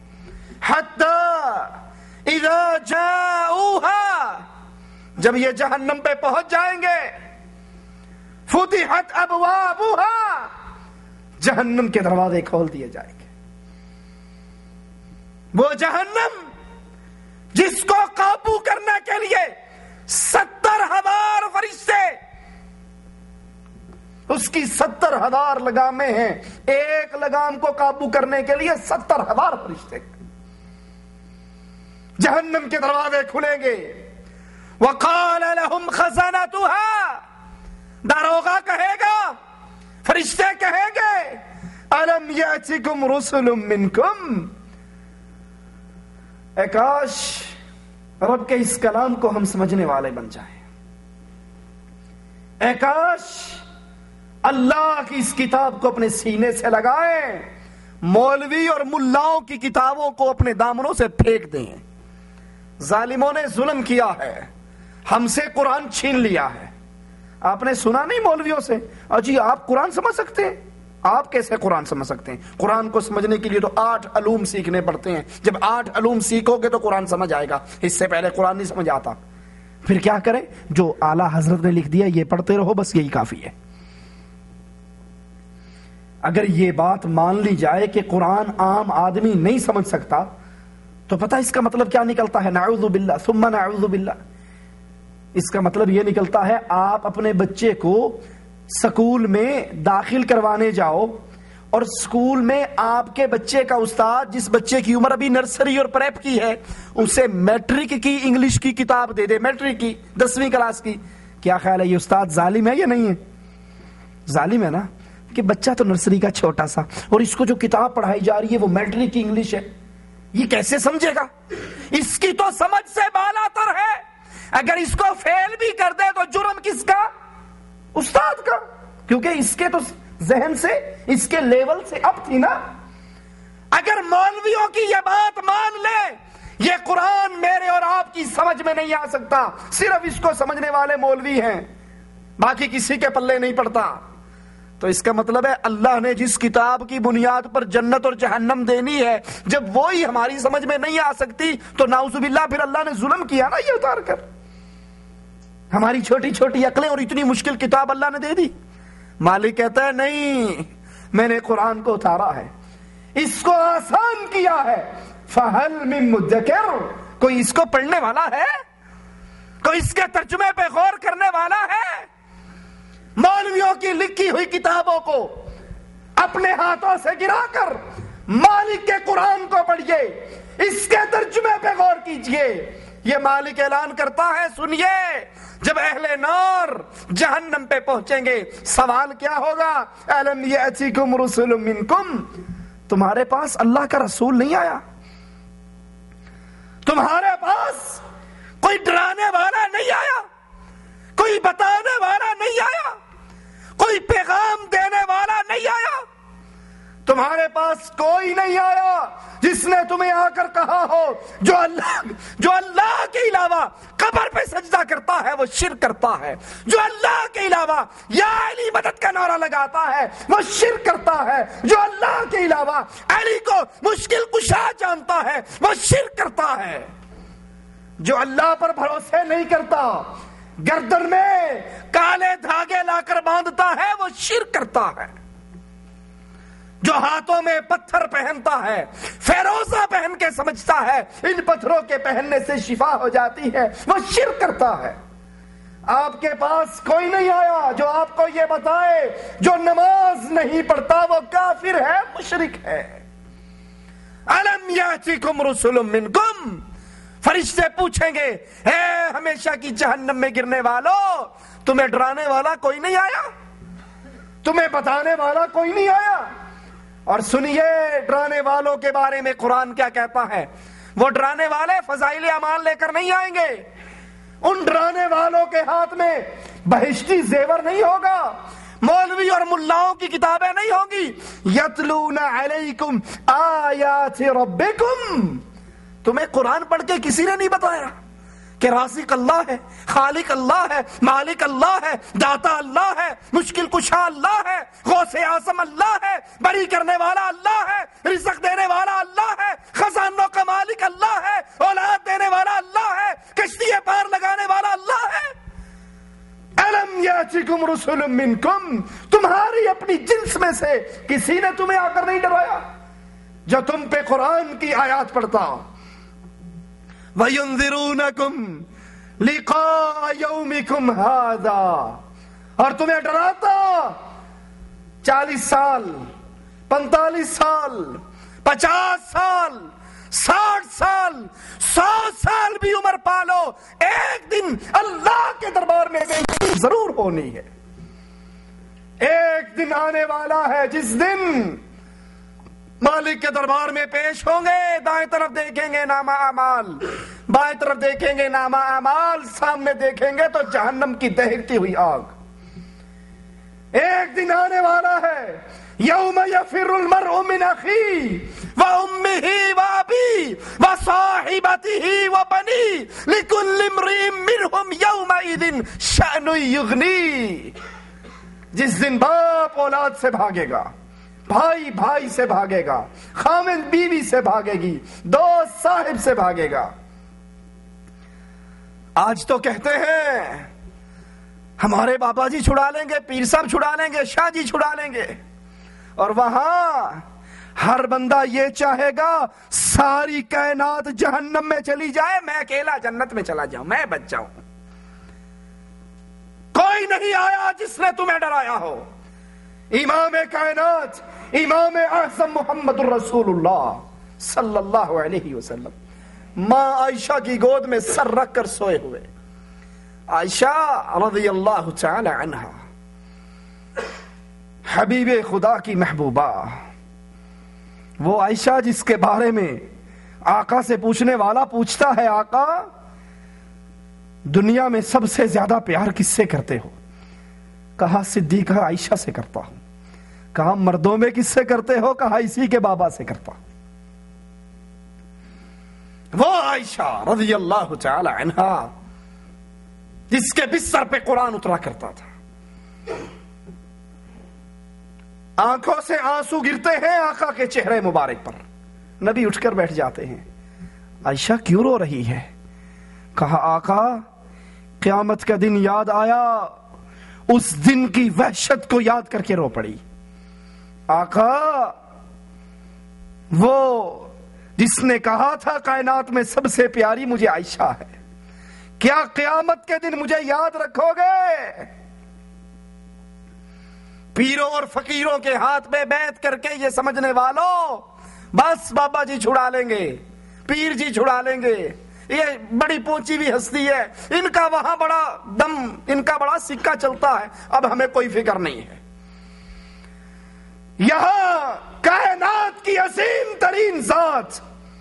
حتی اذا جاؤوها. جب یہ جہنم پہ پہنچ جائیں گے، فتحت ابوابها. جہنم کے دروازے کھول دیے جائیں گے. وہ جہنم جس کو قابو کرنے کے لیے 70,000 فرشتے، اس کی 70,000 لگامیں ہیں، ایک لگام کو قابو کرنے کے لیے 70,000 فرشتے. جہنم کے دروازے کھلیں گے. وقال لهم خزنتها. داروغہ کہے گا، فرشتے کہیں گے، الم یاتکم رسل منکم. اے کاش رب کے اس کلام کو ہم سمجھنے والے بن جائیں. اے کاش اللہ کی اس کتاب کو اپنے سینے سے لگائیں، مولوی اور ملاؤں کی کتابوں کو اپنے دامنوں سے پھینک دیں. ظالموں نے ظلم کیا ہے، ہم سے قرآن چھین لیا ہے. آپ نے سنا نہیں مولویوں سے، اجی آپ قرآن سمجھ سکتے ہیں؟ آپ کیسے قرآن سمجھ سکتے ہیں؟ قرآن کو سمجھنے کے لیے تو 8 علوم سیکھنے پڑتے ہیں. جب 8 علوم سیکھو گے تو قرآن سمجھ آئے گا، اس سے پہلے قرآن نہیں سمجھ آتا. پھر کیا کریں؟ جو اعلیٰ حضرت نے لکھ دیا یہ پڑھتے رہو، بس یہی کافی ہے. اگر یہ بات مان لی جائے کہ قرآن عام آدمی نہیں سمجھ سکتا تو پتہ اس کا مطلب کیا نکلتا ہے؟ نعوذ باللہ ثم نعوذ باللہ. اس کا مطلب یہ نکلتا ہے آپ اپنے بچے کو سکول میں داخل کروانے جاؤ اور سکول میں آپ کے بچے کا استاد جس بچے کی عمر ابھی نرسری اور پریپ کی ہے اسے میٹرک کی انگلش کی کتاب دے دے، میٹرک کی 10ویں کلاس کی. کیا خیال ہے یہ استاد ظالم ہے یا نہیں ہے؟ ظالم ہے نا کہ بچہ تو نرسری کا چھوٹا سا، اور اس کو جو کتاب پڑھائی جا رہی ہے وہ میٹرک کی انگلش ہے، یہ کیسے سمجھے گا؟ اس کی تو سمجھ سے بالا تر ہے، اگر اس کو فیل بھی کر دے تو جرم کس کا؟ استاد کا، کیونکہ اس کے تو ذہن سے، اس کے لیول سے اب تھی نا۔ اگر مولویوں کی یہ بات مان لے یہ قرآن میرے اور آپ کی سمجھ میں نہیں آ سکتا، صرف اس کو سمجھنے والے مولوی ہیں، باقی کسی کے پلے نہیں پڑتا، تو اس کا مطلب ہے اللہ نے جس کتاب کی بنیاد پر جنت اور جہنم دینی ہے جب وہی ہماری سمجھ میں نہیں آ سکتی تو نعوذ باللہ پھر اللہ نے ظلم کیا نا یہ اتار کر۔ ہماری چھوٹی چھوٹی عقلیں اور اتنی مشکل کتاب اللہ نے دے دی۔ مالک کہتا ہے نہیں، میں نے قرآن کو اتارا ہے، اس کو آسان کیا ہے، فَهَلْ مِن مُدَّكِرٍ، کوئی اس کو پڑھنے والا ہے؟ کوئی اس کے ترجمے پہ غور کرنے والا ہے؟ مولویوں کی لکھی ہوئی کتابوں کو اپنے ہاتھوں سے گرا کر مالک کے قرآن کو پڑھیے، اس کے ترجمے پہ غور کیجئے۔ یہ مالک اعلان کرتا ہے، سنیے، جب اہل نار جہنم پہ پہنچیں گے سوال کیا ہوگا؟ أَلَمْ يَأْتِكُمْ رُسُلٌ مِّنْكُمْ، تمہارے پاس اللہ کا رسول نہیں آیا؟ تمہارے پاس کوئی ڈرانے والا نہیں آیا؟ کوئی بتانے والا نہیں آیا؟ کوئی پیغام دینے والا نہیں آیا؟ تمہارے پاس کوئی نہیں آیا جس نے تمہیں آ کر کہا ہو جو اللہ کے علاوہ قبر پہ سجدہ کرتا ہے وہ شرک کرتا ہے، جو اللہ کے علاوہ یا علی مدد کا نعرہ لگاتا ہے وہ شرک کرتا ہے، جو اللہ کے علاوہ علی کو مشکل کشا جانتا ہے وہ شرک کرتا ہے، جو اللہ پر بھروسے نہیں کرتا، گردن میں کالے دھاگے لا کر باندھتا ہے وہ شرک کرتا ہے، جو ہاتھوں میں پتھر پہنتا ہے، فیروزہ پہن کے سمجھتا ہے ان پتھروں کے پہننے سے شفا ہو جاتی ہے وہ شرک کرتا ہے۔ آپ کے پاس کوئی نہیں آیا جو آپ کو یہ بتائے جو نماز نہیں پڑھتا وہ کافر ہے، مشرک ہے۔ أَلَمْ يَأْتِكُمْ رُسُلٌ مِّنْكُمْ، فرشتے پوچھیں گے، اے ہمیشہ کی جہنم میں گرنے والوں، تمہیں ڈرانے والا کوئی نہیں آیا؟ تمہیں بتانے والا کوئی نہیں آیا؟ اور سنیے ڈرانے والوں کے بارے میں قرآن کیا کہتا ہے، وہ ڈرانے والے فضائل اعمال لے کر نہیں آئیں گے، ان ڈرانے والوں کے ہاتھ میں بہشتی زیور نہیں ہوگا، مولوی اور ملاؤں کی کتابیں نہیں ہوں گی، یتلون علیکم آیات ربکم، تمہیں قرآن پڑھ کے کسی نے نہیں بتایا کہ رازق اللہ ہے، خالق اللہ ہے، مالک اللہ ہے، داتا اللہ ہے، مشکل کشا اللہ ہے، غوث اعظم اللہ ہے، بری کرنے والا اللہ ہے، رزق دینے والا اللہ ہے، خزانوں کا مالک اللہ ہے، اولاد دینے والا اللہ ہے، کشتی پار لگانے والا اللہ ہے۔ أَلَمْ يَأْتِكُمْ رُسُلٌ مِّنْكُمْ، تمہاری اپنی جنس میں سے کسی نے تمہیں آ کر نہیں ڈرایا جو تم پہ قرآن کی آیات پڑھتا؟ وَيُنذِرُونَكُمْ لِقَاءَ يَوْمِكُمْ هَذَا، اور تمہیں ڈراتا 40 سال، 45 سال، 50 سال، 60 سال، 100 سال بھی عمر پالو، ایک دن اللہ کے دربار میں بےعزتی ضرور ہونی ہے۔ ایک دن آنے والا ہے جس دن مالک کے دربار میں پیش ہوں گے، دائیں طرف دیکھیں گے نامہ اعمال، بائیں طرف دیکھیں گے نامہ اعمال، سامنے دیکھیں گے تو جہنم کی دہکتی ہوئی آگ۔ ایک دن آنے والا ہے یوم یفر المرء من اخیہ وامہ وابیہ وصاحبتہ وبنیہ لکل امرئ منہم یومئذ شأن یغنیہ، جس دن باپ اولاد سے بھاگے گا، بھائی بھائی سے بھاگے گا، خاوند بیوی سے بھاگے گی، دوست صاحب سے بھاگے گا۔ آج تو کہتے ہیں ہمارے بابا جی چھڑا لیں گے، پیر صاحب چھڑا لیں گے، شاہ جی چھڑا لیں گے، اور وہاں ہر بندہ یہ چاہے گا ساری کائنات جہنم میں چلی جائے، میں اکیلا جنت میں چلا جاؤں، میں بچ جاؤں۔ کوئی نہیں آیا جس نے تمہیں ڈرایا ہو۔ امام کائنات، امام اعظم محمد الرسول اللہ صلی اللہ علیہ وسلم ماں عائشہ کی گود میں سر رکھ کر سوئے ہوئے، عائشہ رضی اللہ تعالی عنہا حبیب خدا کی محبوبہ، وہ عائشہ جس کے بارے میں آقا سے پوچھنے والا پوچھتا ہے آقا دنیا میں سب سے زیادہ پیار کس سے کرتے ہو؟ کہا صدیقہ عائشہ سے کرتا ہوں۔ کہا مردوں میں کس سے کرتے ہو؟ کہا اسی کے بابا سے کرتا ہوں۔ وہ عائشہ رضی اللہ تعالی عنہا جس کے بستر پہ قرآن اترا کرتا تھا، آنکھوں سے آنسو گرتے ہیں آقا کے چہرے مبارک پر، نبی اٹھ کر بیٹھ جاتے ہیں۔ عائشہ کیوں رو رہی ہے؟ کہا آقا قیامت کا دن یاد آیا، اس دن کی وحشت کو یاد کر کے رو پڑی۔ آقا وہ جس نے کہا تھا کائنات میں سب سے پیاری مجھے عائشہ ہے، کیا قیامت کے دن مجھے یاد رکھو گے؟ پیروں اور فقیروں کے ہاتھ میں بیعت کر کے یہ سمجھنے والوں بس بابا جی چھڑا لیں گے، پیر جی چھڑا لیں گے، یہ بڑی پہنچی ہوئی ہستی ہے، ان کا وہاں بڑا دم، ان کا بڑا سکہ چلتا ہے، اب ہمیں کوئی فکر نہیں ہے۔ یہاں کائنات کی عظیم ترین ذات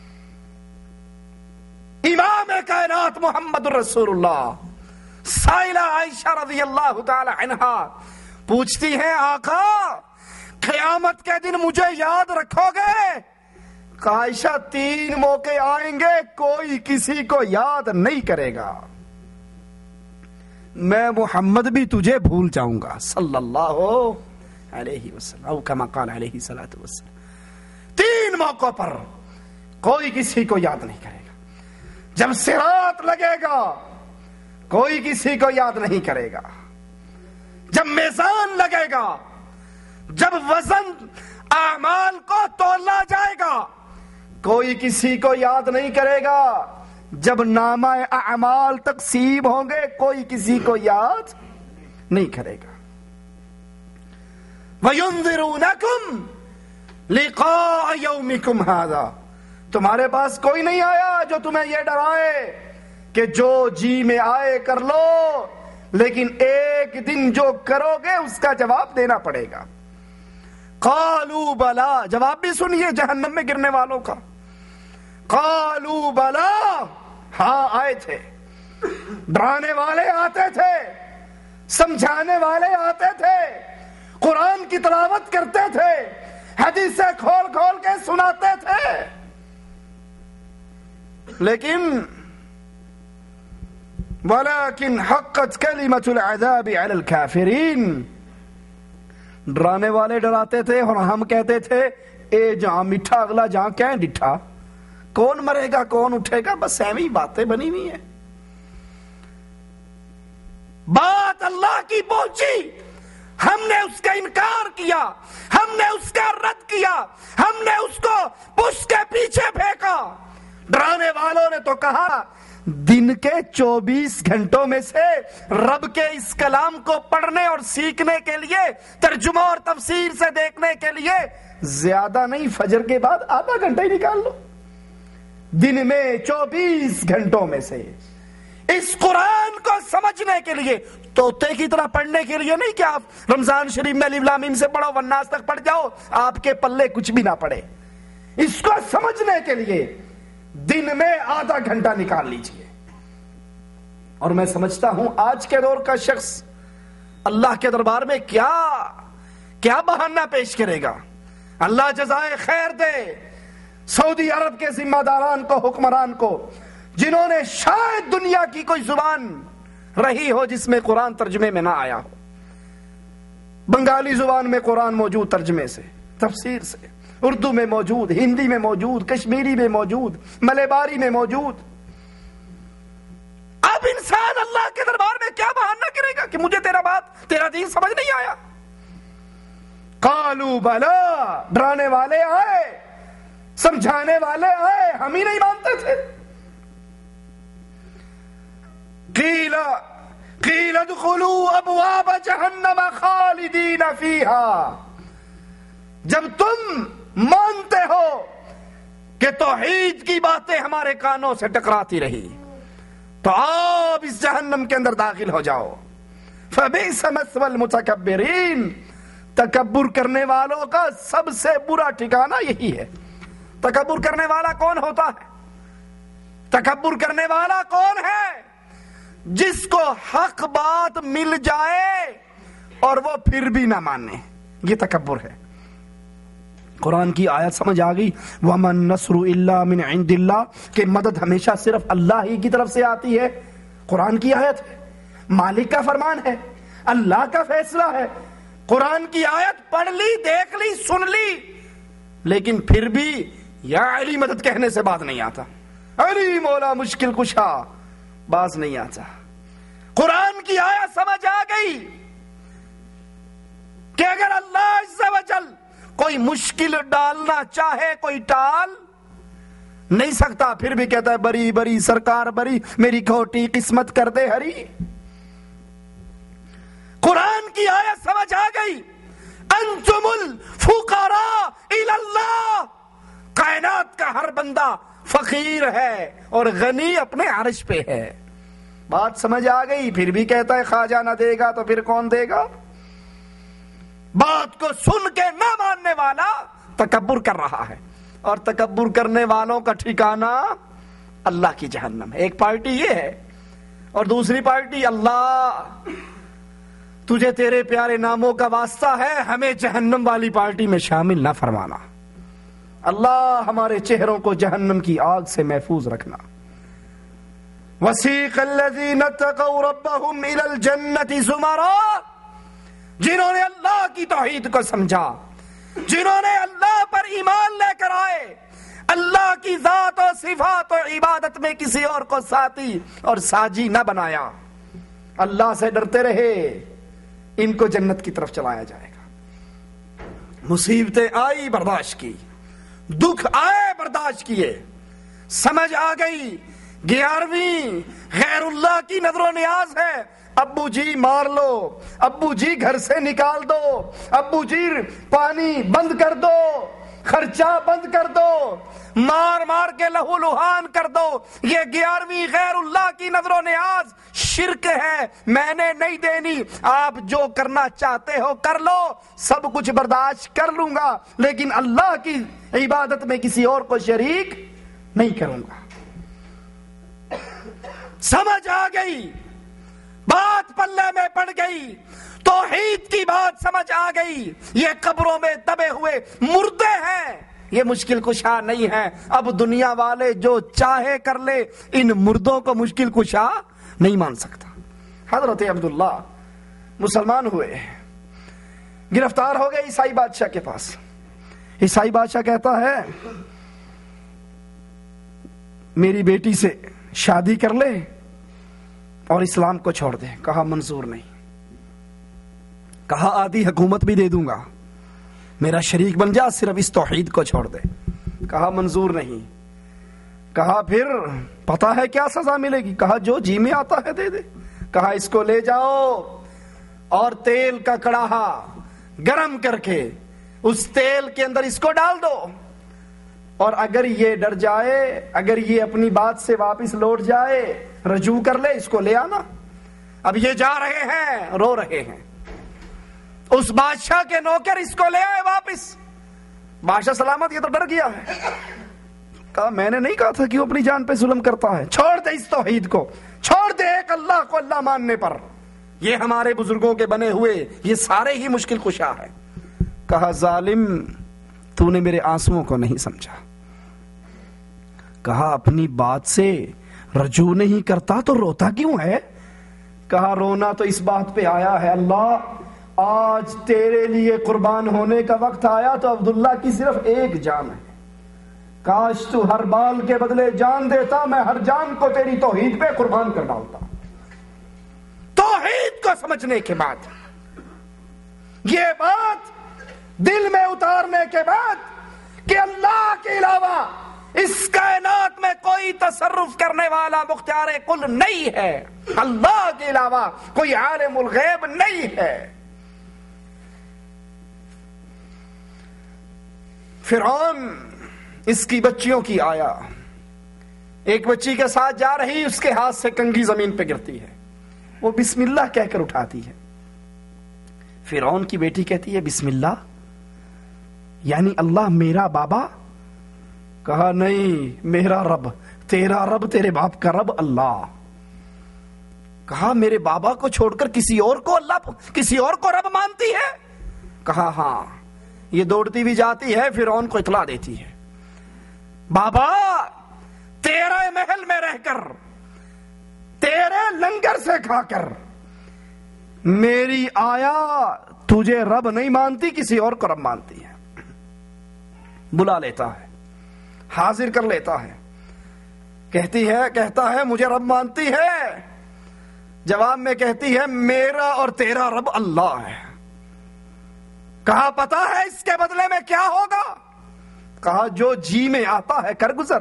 امام کائنات محمد الرسول اللہ سائلہ عائشہ رضی اللہ تعالی عنہا پوچھتی ہیں آقا قیامت کے دن مجھے یاد رکھو گے؟ عائشہ 3 موقع آئیں گے کوئی کسی کو یاد نہیں کرے گا، میں محمد بھی تجھے بھول جاؤں گا صلی اللہ علیہ وسلم، او کما قال علیہ الصلوۃ والسلام۔ 3 موقعوں پر کوئی کسی کو یاد نہیں کرے گا۔ جب صراط لگے گا کوئی کسی کو یاد نہیں کرے گا، جب میزان لگے گا، جب وزن اعمال کو تولا جائے گا کوئی کسی کو یاد نہیں کرے گا، جب نامہ اعمال تقسیم ہوں گے کوئی کسی کو یاد نہیں کرے گا۔ وَيُنذِرُونَكُمْ لِقَاءَ يَوْمِكُمْ هَذَا، تمہارے پاس کوئی نہیں آیا جو تمہیں یہ ڈرائے کہ جو جی میں آئے کر لو، لیکن ایک دن جو کرو گے اس کا جواب دینا پڑے گا۔ قالوا بلا، جواب بھی سنیے جہنم میں گرنے والوں کا۔ قالوا بلا، ہاں آئے تھے، ڈرانے والے آتے تھے، سمجھانے والے آتے تھے، قرآن کی تلاوت کرتے تھے، حدیثیں کھول کھول کے سناتے تھے، لیکن وَلَكِنْ حَقَّتْ كَلِمَةُ الْعَذَابِ عَلَى الْكَافِرِينَ، ڈرانے والے ڈراتے تھے اور ہم کہتے تھے اے جہاں میٹھا اگلا جہاں کیا ہے ڈٹھا، کون مرے گا کون اٹھے گا، بس ایویں باتیں بنی ہوئی ہیں۔ بات اللہ کی پہنچی، ہم نے اس کا انکار کیا، ہم نے اس کا رد کیا، ہم نے اس کو پشت کے پیچھے پھینکا۔ ڈرانے والوں نے تو کہا دن کے 24 گھنٹوں میں سے رب کے اس کلام کو پڑھنے اور سیکھنے کے لیے، ترجمہ اور تفسیر سے دیکھنے کے لیے زیادہ نہیں فجر کے بعد آدھا گھنٹہ ہی نکال لو، دن میں 24 گھنٹوں میں سے اس قرآن کو سمجھنے کے لیے، طوطے کی طرح پڑھنے کے لیے نہیں کہ آپ رمضان شریف میں الف لام میم سے پڑھو والناس تک پڑھ جاؤ آپ کے پلے کچھ بھی نہ پڑے، اس کو سمجھنے کے لیے دن میں آدھا گھنٹہ نکال لیجئے۔ اور میں سمجھتا ہوں آج کے دور کا شخص اللہ کے دربار میں کیا بہانہ پیش کرے گا؟ اللہ جزائے خیر دے سعودی عرب کے ذمہ داران کو، حکمران کو، جنہوں نے شاید دنیا کی کوئی زبان رہی ہو جس میں قرآن ترجمے میں نہ آیا ہو، بنگالی زبان میں قرآن موجود ترجمے سے، تفسیر سے، اردو میں موجود، ہندی میں موجود، کشمیری میں موجود، ملیباری میں موجود۔ اب انسان اللہ کے دربار میں کیا بہانہ کرے گا کہ مجھے تیرا دین سمجھ نہیں آیا؟ قالوا بلا، ڈرانے والے آئے، سمجھانے والے آئے، ہم ہی نہیں مانتے تھے۔ قیل ادخلوا ابواب جہنم خالدین فیہا، جب تم مانتے ہو کہ توحید کی باتیں ہمارے کانوں سے ٹکراتی رہی تو آپ اس جہنم کے اندر داخل ہو جاؤ۔ فبئس مثوى المتکبرین، تکبر کرنے والوں کا سب سے برا ٹھکانہ یہی ہے۔ تکبر کرنے والا کون ہوتا ہے؟ تکبر کرنے والا کون ہے؟ جس کو حق بات مل جائے اور وہ پھر بھی نہ مانے، یہ تکبر ہے۔ قرآن کی آیت سمجھ آ گئی، وَمَن نَّصْرُ إِلَّا مِنْ عِنْدِ اللَّهِ، کہ مدد ہمیشہ صرف اللہ ہی کی طرف سے آتی ہے۔ قرآن کی آیت ہے، مالک کا فرمان ہے، اللہ کا فیصلہ ہے۔ قرآن کی آیت پڑھ لی، دیکھ لی، سن لی، لیکن پھر بھی یا علی مدد کہنے سے بات نہیں آتا، علی مولا مشکل کشا باز نہیں آتا۔ قرآن کی آیت سمجھ آ گئی کہ اگر اللہ عز و جل کوئی مشکل ڈالنا چاہے کوئی ٹال نہیں سکتا، پھر بھی کہتا ہے بری بری سرکار بری، میری کھوٹی قسمت کر دے ہری۔ قرآن کی آیت سمجھ آ گئی، انتم الفقراء الی اللہ، کائنات کا ہر بندہ فقیر ہے اور غنی اپنے عرش پہ ہے۔ بات سمجھ آ گئی، پھر بھی کہتا ہے خواجہ نہ دے گا تو پھر کون دے گا؟ بات کو سن کے نہ ماننے والا تکبر کر رہا ہے، اور تکبر کرنے والوں کا ٹھکانہ اللہ کی جہنم ہے۔ ایک پارٹی یہ ہے اور دوسری پارٹی اللہ تجھے تیرے پیارے ناموں کا واسطہ ہے ہمیں جہنم والی پارٹی میں شامل نہ فرمانا، اللہ ہمارے چہروں کو جہنم کی آگ سے محفوظ رکھنا۔ وَسِيقَ الَّذِينَ اتَّقَوْا رَبَّهُمْ إِلَى الْجَنَّةِ زُمَرًا، جنہوں نے اللہ کی توحید کو سمجھا، جنہوں نے اللہ پر ایمان لے کر آئے، اللہ کی ذات و صفات و عبادت میں کسی اور کو ساتھی اور ساجی نہ بنایا، اللہ سے ڈرتے رہے، ان کو جنت کی طرف چلایا جائے گا۔ مصیبتیں آئی برداشت کی، دکھ آئے برداشت کیے، سمجھ آ گئی 11ویں غیر اللہ کی نظر و نیاز ہے، ابو جی مار لو، ابو جی گھر سے نکال دو، ابو جی پانی بند کر دو، خرچہ بند کر دو، مار مار کے لہو لہان کر دو، یہ 11ویں غیر اللہ کی نظر و نیاز شرک ہے، میں نے نہیں دینی، آپ جو کرنا چاہتے ہو کر لو، سب کچھ برداشت کر لوں گا، لیکن اللہ کی عبادت میں کسی اور کو شریک نہیں کروں گا۔ سمجھ آ گئی، بات پلے میں پڑ گئی، توحید کی بات سمجھ آ گئی، یہ قبروں میں دبے ہوئے مردے ہیں، یہ مشکل کشا نہیں ہے، اب دنیا والے جو چاہے کر لے، ان مردوں کو مشکل کشا نہیں مان سکتا۔ حضرت عبداللہ مسلمان ہوئے، گرفتار ہو گئے عیسائی بادشاہ کے پاس۔ عیسائی بادشاہ کہتا ہے میری بیٹی سے شادی کر لے اور اسلام کو چھوڑ دے۔ کہا منظور نہیں، کہا آدھی حکومت بھی دے دوں گا، میرا شریک بن جا، صرف اس توحید کو چھوڑ دے۔ کہا منظور نہیں، کہا پھر پتا ہے کیا سزا ملے گی؟ کہا جو جی میں آتا ہے دے دے۔ کہا اس کو لے جاؤ اور تیل کا کڑاہا گرم کر کے اس تیل کے اندر اس کو ڈال دو، اور اگر یہ ڈر جائے، اگر یہ اپنی بات سے واپس لوٹ جائے، رجوع کر لے، اس کو لے آنا۔ اب یہ جا رہے ہیں، رو رہے ہیں، اس بادشاہ کے نوکر اس کو لے آئے واپس۔ بادشاہ سلامت، یہ تو ڈر گیا ہے۔ کہا میں نے نہیں کہا تھا کہ وہ اپنی جان پہ ظلم کرتا ہے، چھوڑ دے اس توحید کو، چھوڑ دے ایک اللہ کو اللہ ماننے پر، یہ ہمارے بزرگوں کے بنے ہوئے یہ سارے ہی مشکل کشا ہے۔ کہا ظالم تو نے میرے آنسوؤں کو نہیں سمجھا۔ کہا اپنی بات سے رجوع نہیں کرتا تو روتا کیوں ہے؟ کہا رونا تو اس بات پہ آیا ہے اللہ آج تیرے لیے قربان ہونے کا وقت آیا تو عبداللہ کی صرف ایک جان ہے، کاش تو ہر بال کے بدلے جان دیتا، میں ہر جان کو تیری توحید پہ قربان کر ڈالتا۔ توحید کو سمجھنے کے بعد، یہ بات دل میں اتارنے کے بعد کہ اللہ کے علاوہ اس کائنات میں کوئی تصرف کرنے والا مختار کل نہیں ہے، اللہ کے علاوہ کوئی عالم الغیب نہیں ہے۔ فرعون اس کی بچیوں کی آیا، ایک بچی کے ساتھ جا رہی، اس کے ہاتھ سے کنگھی زمین پہ گرتی ہے، وہ بسم اللہ کہہ کر اٹھاتی ہے، فرعون کی بیٹی کہتی ہے بسم اللہ، یعنی اللہ میرا بابا؟ کہا نہیں، میرا رب، تیرا رب، تیرے باپ کا رب اللہ۔ کہا میرے بابا کو چھوڑ کر کسی اور کو اللہ، کسی اور کو رب مانتی ہے؟ کہا ہاں۔ یہ دوڑتی بھی جاتی ہے، فرعون کو اطلاع دیتی ہے، بابا تیرے محل میں رہ کر، تیرے لنگر سے کھا کر میری آیا تجھے رب نہیں مانتی، کسی اور کو رب مانتی ہے۔ بلا لیتا ہے، حاضر کر لیتا ہے، کہتا ہے مجھے رب مانتی ہے؟ جواب میں کہتی ہے میرا اور تیرا رب اللہ ہے۔ کہا پتا ہے اس کے بدلے میں کیا ہوگا؟ کہا جو جی میں آتا ہے کر گزر۔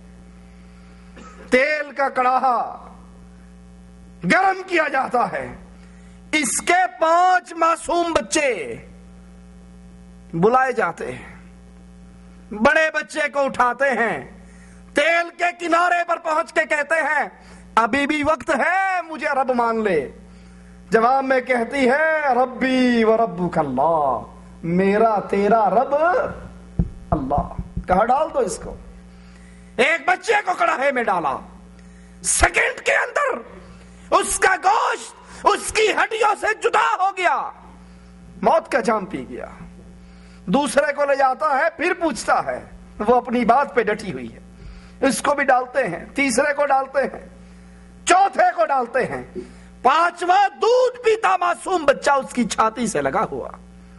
تیل کا کڑاہا گرم کیا جاتا ہے، اس کے 5 معصوم بچے بلائے جاتے ہیں، بڑے بچے کو اٹھاتے ہیں، تیل کے کنارے پر پہنچ کے کہتے ہیں ابھی بھی وقت ہے، مجھے رب مان لے۔ جواب میں کہتی ہے ربی و ربک اللہ، میرا تیرا رب اللہ۔ کہا ڈال دو اس کو۔ ایک بچے کو کڑاہے میں ڈالا، سیکنڈ کے اندر اس کا گوشت اس کی ہڈیوں سے جدا ہو گیا، موت کا جام پی گیا۔ دوسرے کو لے جاتا ہے، پھر پوچھتا ہے، وہ اپنی بات پہ ڈٹی ہوئی ہے، اس کو بھی ڈالتے ہیں، تیسرے کو ڈالتے ہیں، چوتھے کو ڈالتے ہیں، 5واں دودھ پیتا معصوم بچہ اس کی چھاتی سے لگا ہوا۔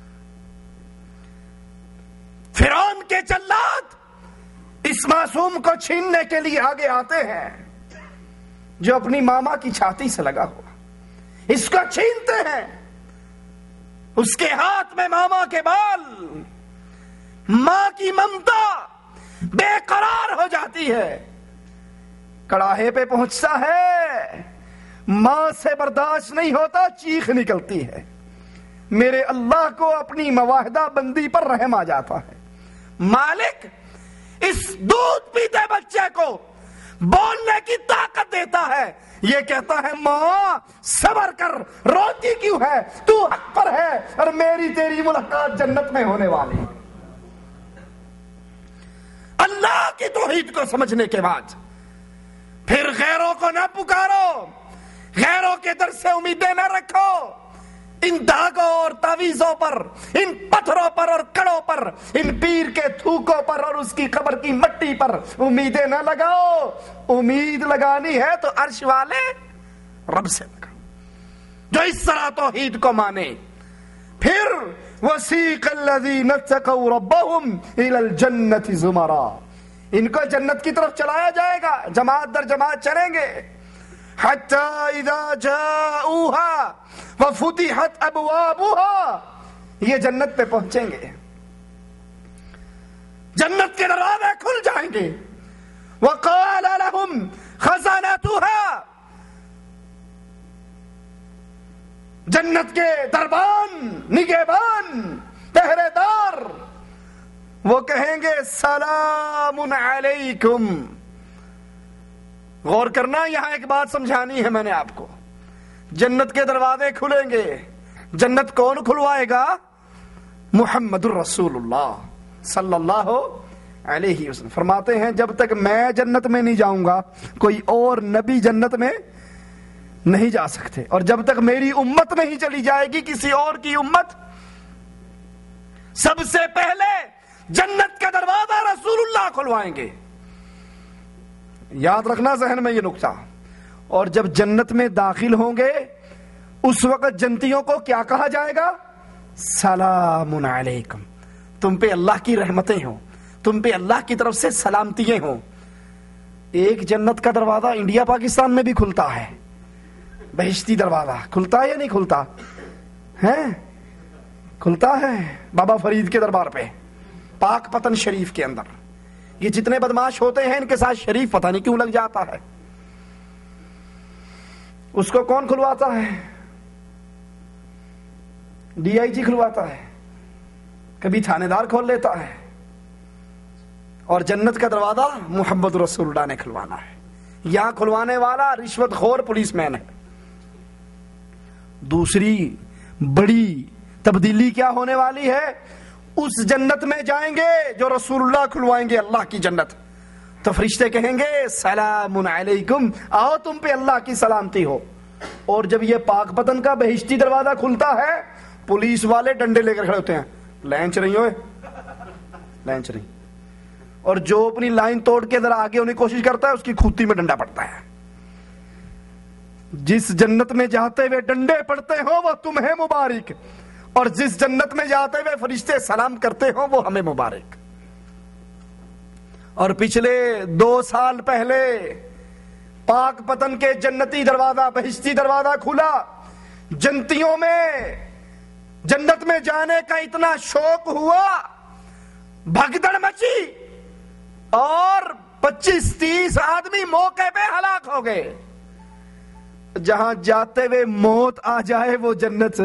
فرعون کے جلاد اس معصوم کو چھیننے کے لیے آگے آتے ہیں، جو اپنی ماما کی چھاتی سے لگا ہوا، اس کو چھینتے ہیں۔ اس کے ہاتھ میں ماما کے بال، ماں کی ممتا بے قرار ہو جاتی ہے۔ کڑاہے پہ پہنچتا ہے، ماں سے برداشت نہیں ہوتا، چیخ نکلتی ہے۔ میرے اللہ کو اپنی مواہدہ بندی پر رحم آ جاتا ہے۔ مالک اس دودھ پیتے بچے کو بولنے کی طاقت دیتا ہے، یہ کہتا ہے ماں صبر کر، روتی کیوں ہے، تو حق پر ہے اور میری تیری ملاقات جنت میں ہونے والی۔ اللہ کی توحید کو سمجھنے کے بعد پھر غیروں کو نہ پکارو، غیروں کے در سے امیدیں نہ رکھو، ان دھاگوں اور تعویذوں پر، ان پتھروں پر اور کڑوں پر، ان پیر کے تھوکوں پر اور اس کی قبر کی مٹی پر امیدیں نہ لگاؤ۔ امید لگانی ہے تو عرش والے رب سے لگاؤ، جو اس طرح توحید کو مانے۔ پھر وسیق الذین اتقوا ربهم الى الجنۃ زمرا، ان کو جنت کی طرف چلایا جائے گا، جماعت در جماعت چلیں گے۔ حتی اذا جاؤوها وفتحت ابوابها، یہ جنت پہ پہنچیں گے، جنت کے دروازے کھل جائیں گے۔ وقال لهم خزنتها، جنت کے دربان، نگہبان، پہرے دار، وہ کہیں گے سلام علیکم۔ غور کرنا، یہاں ایک بات سمجھانی ہے میں نے آپ کو۔ جنت کے دروازے کھلیں گے، جنت کون کھلوائے گا؟ محمد الرسول اللہ صلی اللہ علیہ وسلم فرماتے ہیں جب تک میں جنت میں نہیں جاؤں گا کوئی اور نبی جنت میں نہیں جا سکتے، اور جب تک میری امت نہیں چلی جائے گی کسی اور کی امت، سب سے پہلے جنت کا دروازہ رسول اللہ کھلوائیں گے۔ یاد رکھنا ذہن میں یہ نقطہ۔ اور جب جنت میں داخل ہوں گے اس وقت جنتیوں کو کیا کہا جائے گا؟ سلام علیکم، تم پہ اللہ کی رحمتیں ہوں، تم پہ اللہ کی طرف سے سلامتیاں ہوں۔ ایک جنت کا دروازہ انڈیا پاکستان میں بھی کھلتا ہے، بہشتی دروازہ کھلتا ہے یا نہیں کھلتا ہے؟ کھلتا ہے بابا فرید کے دربار پہ، پاک پتن شریف کے اندر۔ یہ جتنے بدماش ہوتے ہیں ان کے ساتھ شریف پتہ نہیں کیوں لگ جاتا ہے۔ اس کو کون کھلواتا ہے؟ ڈی آئی جی کھلواتا ہے، کبھی تھانے دار کھول لیتا ہے، اور جنت کا دروازہ محمد رسول اللہ نے کھلوانا ہے۔ یہاں کھلوانے والا رشوت خور پولیس مین ہے۔ دوسری بڑی تبدیلی کیا ہونے والی ہے؟ اس جنت میں جائیں گے جو رسول اللہ کھلوائیں گے، اللہ کی جنت. تو فرشتے کہیں گے سلام علیکم، آؤ تم پہ اللہ کی سلامتی ہو. اور جب یہ پاک پتن کا بہشتی دروازہ کھلتا ہے، پولیس والے ڈنڈے لے کر کھڑے ہوتے ہیں، لینچ رہی ہوئے لینچ رہی. اور جو اپنی لائن توڑ کے ذرا آگے ہونے کی کوشش کرتا ہے اس کی کھوتی میں ڈنڈا پڑتا ہے. جس جنت میں جاتے ہوئے ڈنڈے پڑتے ہو وہ تمہیں مبارک، اور جس جنت میں جاتے ہوئے فرشتے سلام کرتے ہو وہ ہمیں مبارک. اور پچھلے 2 سال پہلے پاک پتن کے جنتی دروازہ، بہشتی دروازہ کھلا. جنتیوں میں جنت میں جانے کا اتنا شوق ہوا، بھگدڑ مچی، اور 25-30 آدمی موقع پہ ہلاک ہو گئے. جہاں جاتے ہوئے موت آ جائے وہ جنت.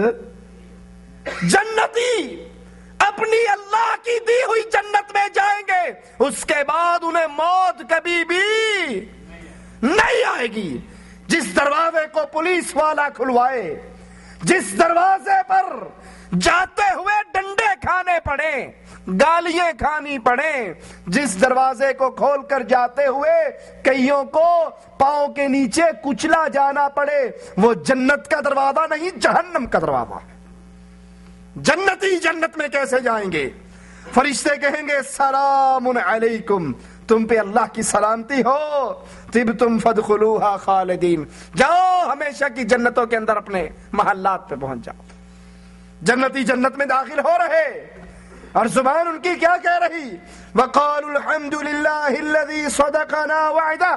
جنتی اپنی اللہ کی دی ہوئی جنت میں جائیں گے، اس کے بعد انہیں موت کبھی بھی نہیں آئے گی. جس دروازے کو پولیس والا کھلوائے، جس دروازے پر جاتے ہوئے ڈنڈے کھانے پڑے، گالیاں کھانی پڑے، جس دروازے کو کھول کر جاتے ہوئے کئیوں کو پاؤں کے نیچے کچلا جانا پڑے، وہ جنت کا دروازہ نہیں، جہنم کا دروازہ. جنتی جنت میں کیسے جائیں گے؟ فرشتے کہیں گے سلام علیکم، تم پہ اللہ کی سلامتی ہو، طبتم فادخلوها خالدین، جاؤ ہمیشہ کی جنتوں کے اندر اپنے محلات پہ پہنچ جاؤ. جنتی جنت میں داخل ہو رہے، اور زبان ان کی کیا کہہ رہی؟ وقالوا الحمد للہ الذی صدقنا وعدہ.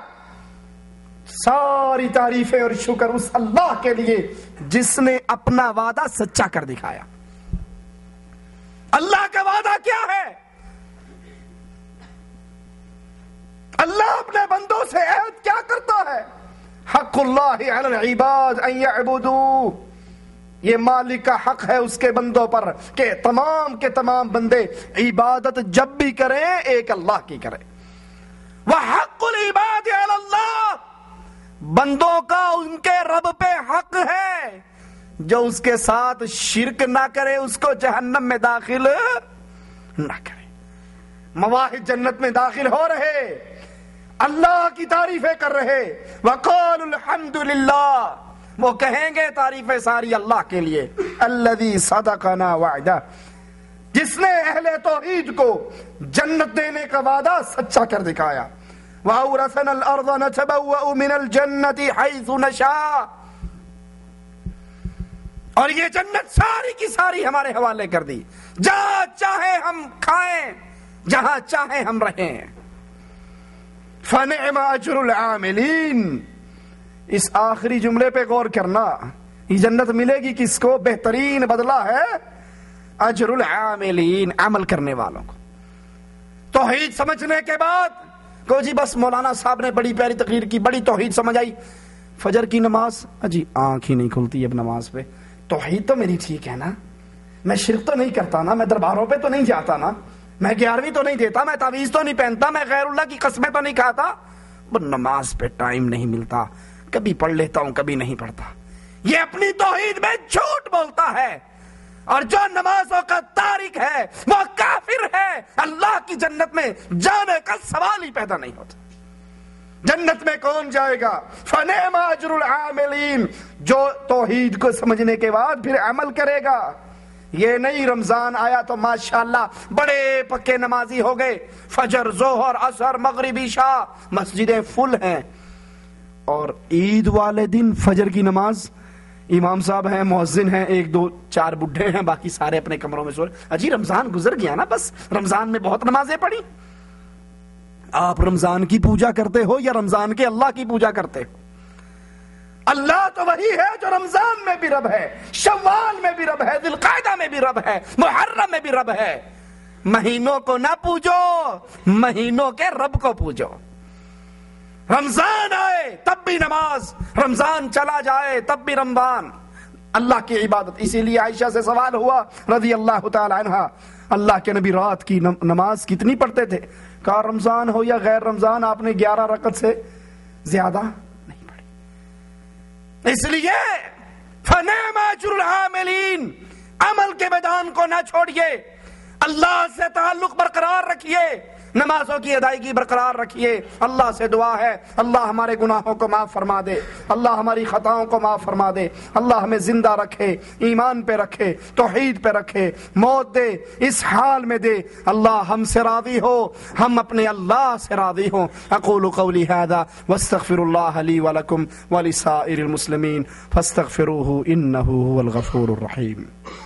ساری تعریفیں اور شکر اس اللہ کے لیے جس نے اپنا وعدہ سچا کر دکھایا. اللہ کا وعدہ کیا ہے؟ اللہ اپنے بندوں سے عہد کیا کرتا ہے؟ حق اللہ علی العباد ان یعبدوہ، یہ مالک کا حق ہے اس کے بندوں پر کہ تمام کے تمام بندے عبادت جب بھی کریں ایک اللہ کی کریں. وحق العباد علی اللہ، بندوں کا ان کے رب پہ حق ہے، جو اس کے ساتھ شرک نہ کرے اس کو جہنم میں داخل نہ کرے. مواہد جنت میں داخل ہو رہے، اللہ کی تعریفیں کر رہے. وقالوا الحمد للہ، وہ کہیں گے تعریفیں ساری اللہ کے لیے. الذی صدقنا وعدہ، جس نے اہل توحید کو جنت دینے کا وعدہ سچا کر دکھایا. وَأَوْرَثَنَا الْأَرْضَ نَتَبَوَّأُ مِنَ الْجَنَّةِ حَيْثُ نَشَاءُ، اور یہ جنت ساری کی ساری ہمارے حوالے کر دی، جہاں چاہے ہم کھائیں، جہاں چاہے ہم رہیں. فَنِعْمَ أَجْرُ الْعَامِلِينَ، اس آخری جملے پہ غور کرنا. یہ جنت ملے گی کس کو؟ بہترین بدلہ ہے اجر العاملین، عمل کرنے والوں کو. توحید سمجھنے کے بعد کو جی بس مولانا صاحب نے بڑی پیاری تقریر کی، بڑی توحید سمجھ آئی، فجر کی نماز جی آنکھ ہی نہیں کھلتی اب نماز پہ. توحید تو میری ٹھیک ہے نا، میں شرک تو نہیں کرتا نا، میں درباروں پہ تو نہیں جاتا نا، میں 11ویں تو نہیں دیتا، میں تعویذ تو نہیں پہنتا، میں غیر اللہ کی قسمیں تو نہیں کھاتا، پر نماز پہ ٹائم نہیں ملتا، کبھی پڑھ لیتا ہوں کبھی نہیں پڑھتا. یہ اپنی توحید میں جھوٹ بولتا ہے، اور جو نمازوں کا تارک ہے وہ کافر ہے. اللہ کی جنت میں جانے کا سوال ہی پیدا نہیں ہوتا. جنت میں کون جائے گا؟ فنعم اجر العاملین، جو توحید کو سمجھنے کے بعد پھر عمل کرے گا. یہ نہیں رمضان آیا تو ماشاءاللہ بڑے پکے نمازی ہو گئے، فجر، ظہر، عصر، مغرب، عشاء مسجدیں فل ہیں، اور عید والے دن فجر کی نماز امام صاحب ہیں، مؤذن ہیں، 1 2 4 بڈھے ہیں، باقی سارے اپنے کمروں میں سو رہے. اجی رمضان گزر گیا نا، بس رمضان میں بہت نمازیں پڑھی. آپ رمضان کی پوجا کرتے ہو یا رمضان کے اللہ کی پوجا کرتے ہو؟ اللہ تو وہی ہے جو رمضان میں بھی رب ہے، شوال میں بھی رب ہے، ذی القعدہ میں بھی رب ہے، محرم میں بھی رب ہے. مہینوں کو نہ پوجو، مہینوں کے رب کو پوجو. رمضان آئے تب بھی نماز، رمضان چلا جائے تب بھی رمضان، اللہ کی عبادت. اسی لیے عائشہ سے سوال ہوا رضی اللہ تعالی عنہا، اللہ کے نبی رات کی نماز کتنی پڑھتے تھے؟ کہا رمضان ہو یا غیر رمضان آپ نے 11 رکعت سے زیادہ نہیں پڑھی. اس لیے فنعم اجر العاملین، عمل کے میدان کو نہ چھوڑیے، اللہ سے تعلق برقرار رکھیے، نمازوں کی ادائیگی برقرار رکھیے۔ اللہ سے دعا ہے اللہ ہمارے گناہوں کو معاف فرما دے، اللہ ہماری خطاؤں کو معاف فرما دے، اللہ ہمیں زندہ رکھے، ایمان پہ رکھے، توحید پہ رکھے، موت دے اس حال میں دے اللہ ہم سے راضی ہو، ہم اپنے اللہ سے راضی ہوں۔ اقول قولی ھذا واستغفر اللہ لی ولکم ولسائر المسلمین فاستغفروہ انہ هو الغفور الرحیم۔